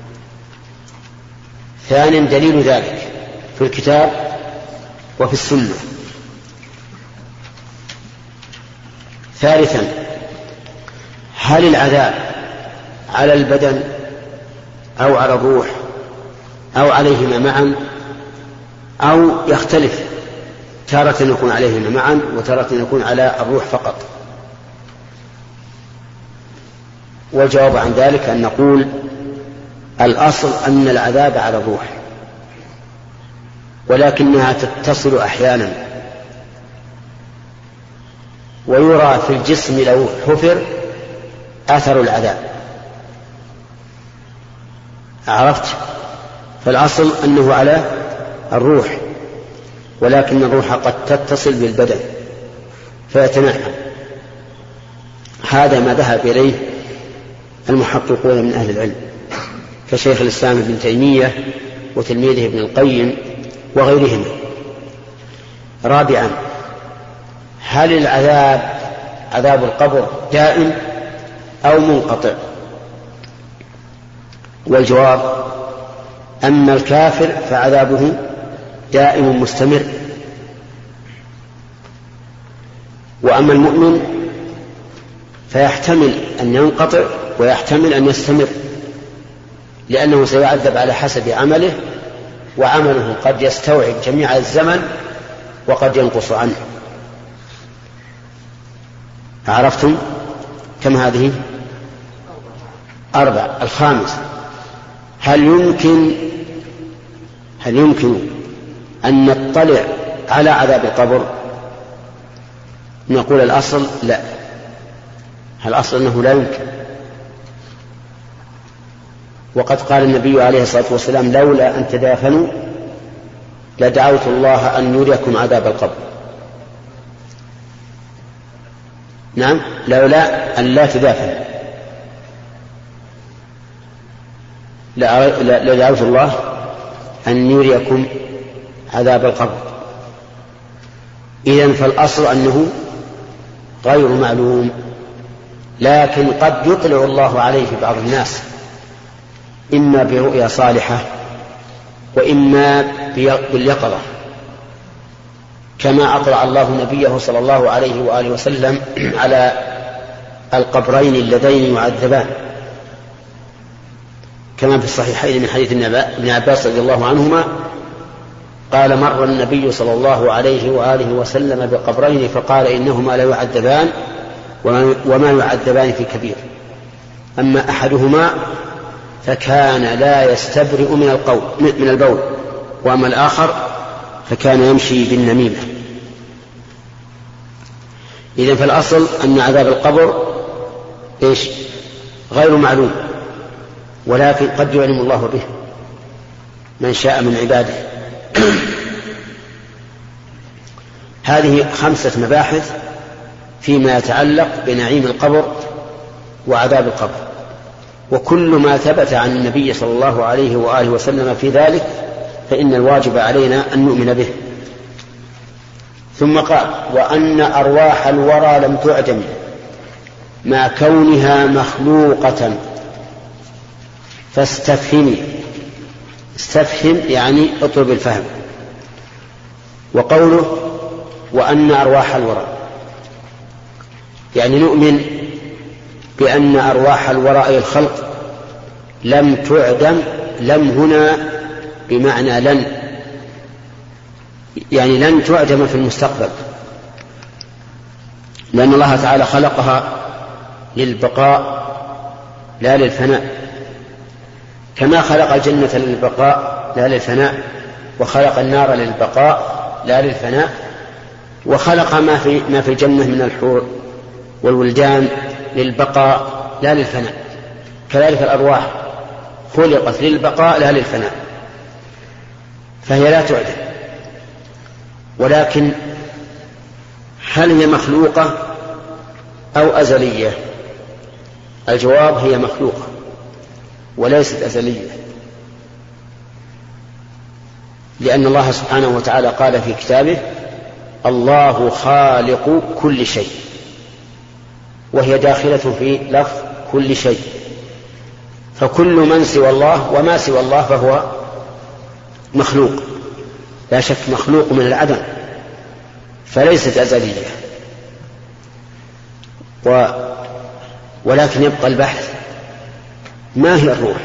ثانيا دليل ذلك في الكتاب وفي السنة. ثالثا هل العذاب على البدن أو على الروح أو عليهما معا أو يختلف؟ تارة يكون عليهما معا وتارة يكون على الروح فقط. والجواب عن ذلك أن نقول الأصل أن العذاب على الروح، ولكنها تتصل أحيانا، ويرى في الجسم لو حفر أثر العذاب. عرفت؟ فالأصل أنه على الروح، ولكن الروح قد تتصل بالبدن فيتنعم. هذا ما ذهب إليه المحققون من أهل العلم كشيخ الإسلام ابن تيمية وتلميذه ابن القيم وغيرهم. رابعا هل العذاب عذاب القبر دائم أو منقطع؟ والجواب: أما الكافر فعذابه دائم مستمر. وأما المؤمن فيحتمل أن ينقطع ويحتمل أن يستمر، لأنه سيعذب على حسب عمله، وعمله قد يستوعب جميع الزمن وقد ينقص عنه. عرفتم كم هذه؟ أربع. الخامس، هل يمكن هل يمكن أن نطلع على عذاب القبر؟ نقول الأصل لا، الأصل أنه لا يمكن. وقد قال النبي عليه الصلاة والسلام: لولا أن تدافنوا لدعوت الله أن يريكم عذاب القبر. نعم، لولا أن لا تدافنوا لدعوت الله أن يريكم عذاب القبر. إذن فالأصل أنه غير معلوم، لكن قد يطلع الله عليه في بعض الناس، إما برؤيا صالحة وإما باليقظة، كما أطلع الله نبيه صلى الله عليه وآله وسلم على القبرين اللذين يعذبان، كما في الصحيحين من حديث ابن عباس رضي الله عنهما قال: مر النبي صلى الله عليه وآله وسلم بقبرين فقال: إنهما لا يعذبان وما يعذبان في كبير، أما أحدهما فكان لا يستبرئ من القول من البول، وأما الآخر فكان يمشي بالنميمة. إذن فالأصل أن عذاب القبر إيش؟ غير معلوم، ولكن قد يعلم الله به من شاء من عباده. هذه خمسة مباحث فيما يتعلق بنعيم القبر وعذاب القبر، وكل ما ثبت عن النبي صلى الله عليه وآله وسلم في ذلك فإن الواجب علينا أن نؤمن به. ثم قال: وأن أرواح الورى لم تعدم مع كونها مخلوقة فاستفهمي. استفهم يعني اطلب الفهم. وقوله وأن أرواح الورى يعني نؤمن بأن أرواح الورى الخلق لم تعدم. لم هنا بمعنى لن، يعني لن تعدم في المستقبل، لأن الله تعالى خلقها للبقاء لا للفناء، كما خلق الجنة للبقاء لا للفناء، وخلق النار للبقاء لا للفناء، وخلق ما في ما في الجنة من الحور والولدان للبقاء لا للفناء. كذلك الأرواح خلقت للبقاء لا للفناء، فهي لا تعدم. ولكن هل هي مخلوقة أو أزلية؟ الجواب: هي مخلوقة وليست أزلية، لأن الله سبحانه وتعالى قال في كتابه: الله خالق كل شيء، وهي داخلة في لفظ كل شيء، فكل من سوى الله وما سوى الله فهو مخلوق، لا شك مخلوق من العدم، فليست أزلية. و ولكن يبقى البحث: ما هي الروح؟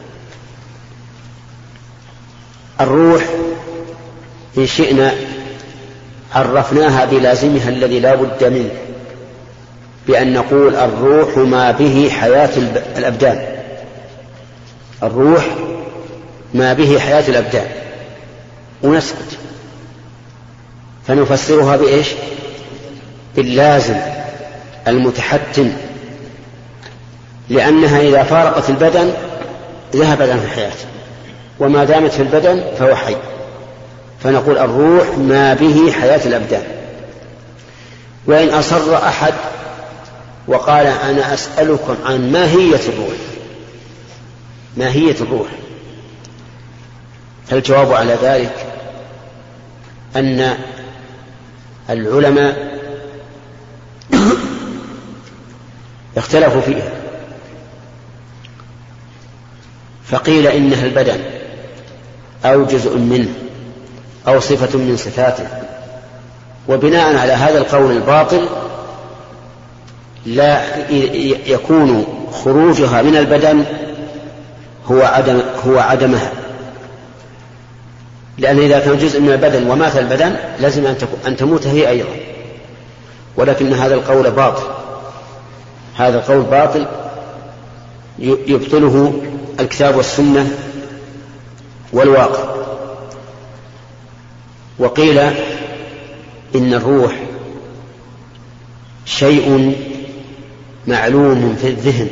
الروح إن شئنا عرفناها بلازمها الذي لا بد منه، بأن نقول الروح ما به حياة الأبدان. الروح ما به حياة الأبدان، ونسكت، فنفسرها بإيش؟ باللازم المتحتم، لأنها إذا فارقت البدن ذهبت عن الحياة، وما دامت في البدن فهو حي، فنقول الروح ما به حياة الأبدان. وإن أصر أحد وقال: أنا أسألكم عن ماهية الروح، ماهية الروح، فالجواب على ذلك أن العلماء اختلفوا فيها، فقيل إنها البدن أو جزء منه، أو صفة من صفاته. وبناء على هذا القول الباطل لا يكون خروجها من البدن هو عدم هو عدمها، لأن إذا كان جزء من البدن ومات البدن لازم أن تموت هي أيضا. ولكن هذا القول باطل، هذا القول باطل يبطله الكتاب والسنة والواقع. وقيل إن الروح شيء معلوم في الذهن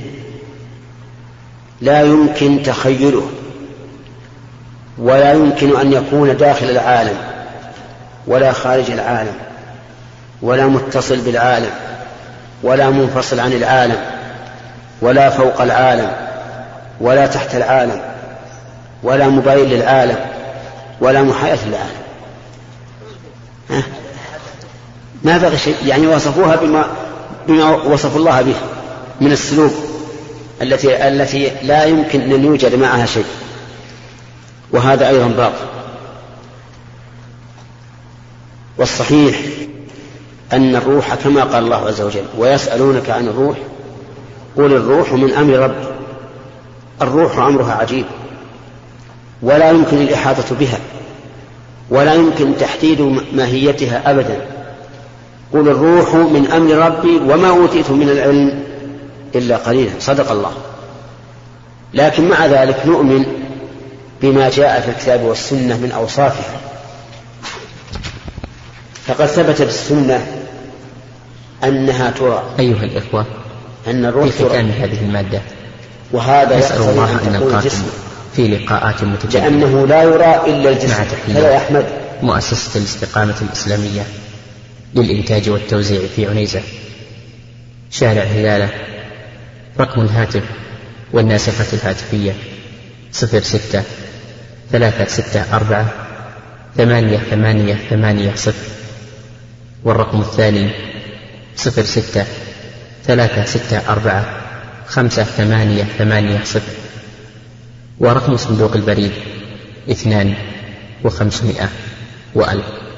لا يمكن تخيله، ولا يمكن أن يكون داخل العالم ولا خارج العالم، ولا متصل بالعالم ولا منفصل عن العالم، ولا فوق العالم ولا تحت العالم، ولا مباين للعالم ولا محايد للعالم. ها؟ ما بغي شيء، يعني وصفوها بما, بما وصف الله به من السلوك التي, التي لا يمكن أن يوجد معها شيء، وهذا أيضا باطل. والصحيح أن الروح كما قال الله عز وجل: ويسألونك عن الروح قل الروح من أمر ربي. الروح أمرها عجيب، ولا يمكن الإحاطة بها، ولا يمكن تحديد ماهيتها أبدا. قل الروح من أمر ربي وما أوتيتم من العلم إلا قليلا. صدق الله. لكن مع ذلك نؤمن بما جاء في الكتاب والسنة من أوصافها. فقد ثبت في السنة أنها ترى. أيها الإخوة، أن الروح في ختام هذه المادة وهذا نسأل الله أن تكون نلقاكم جسم، في لقاءات متجددة، لأنه لا يرى إلا الجسم. هذا يا أحمد. مؤسسة الاستقامة الإسلامية للإنتاج والتوزيع في عنيزة، شارع هلالة. رقم الهاتف والناسخة الهاتفية صفر ستة ثلاثة ستة أربعة ثمانية ثمانية ثمانية صفر، والرقم الثاني صفر ستة ثلاثة ستة أربعة خمسة ثمانية ثمانية صفر، ورقم صندوق البريد اثنان وخمسمائة وألف.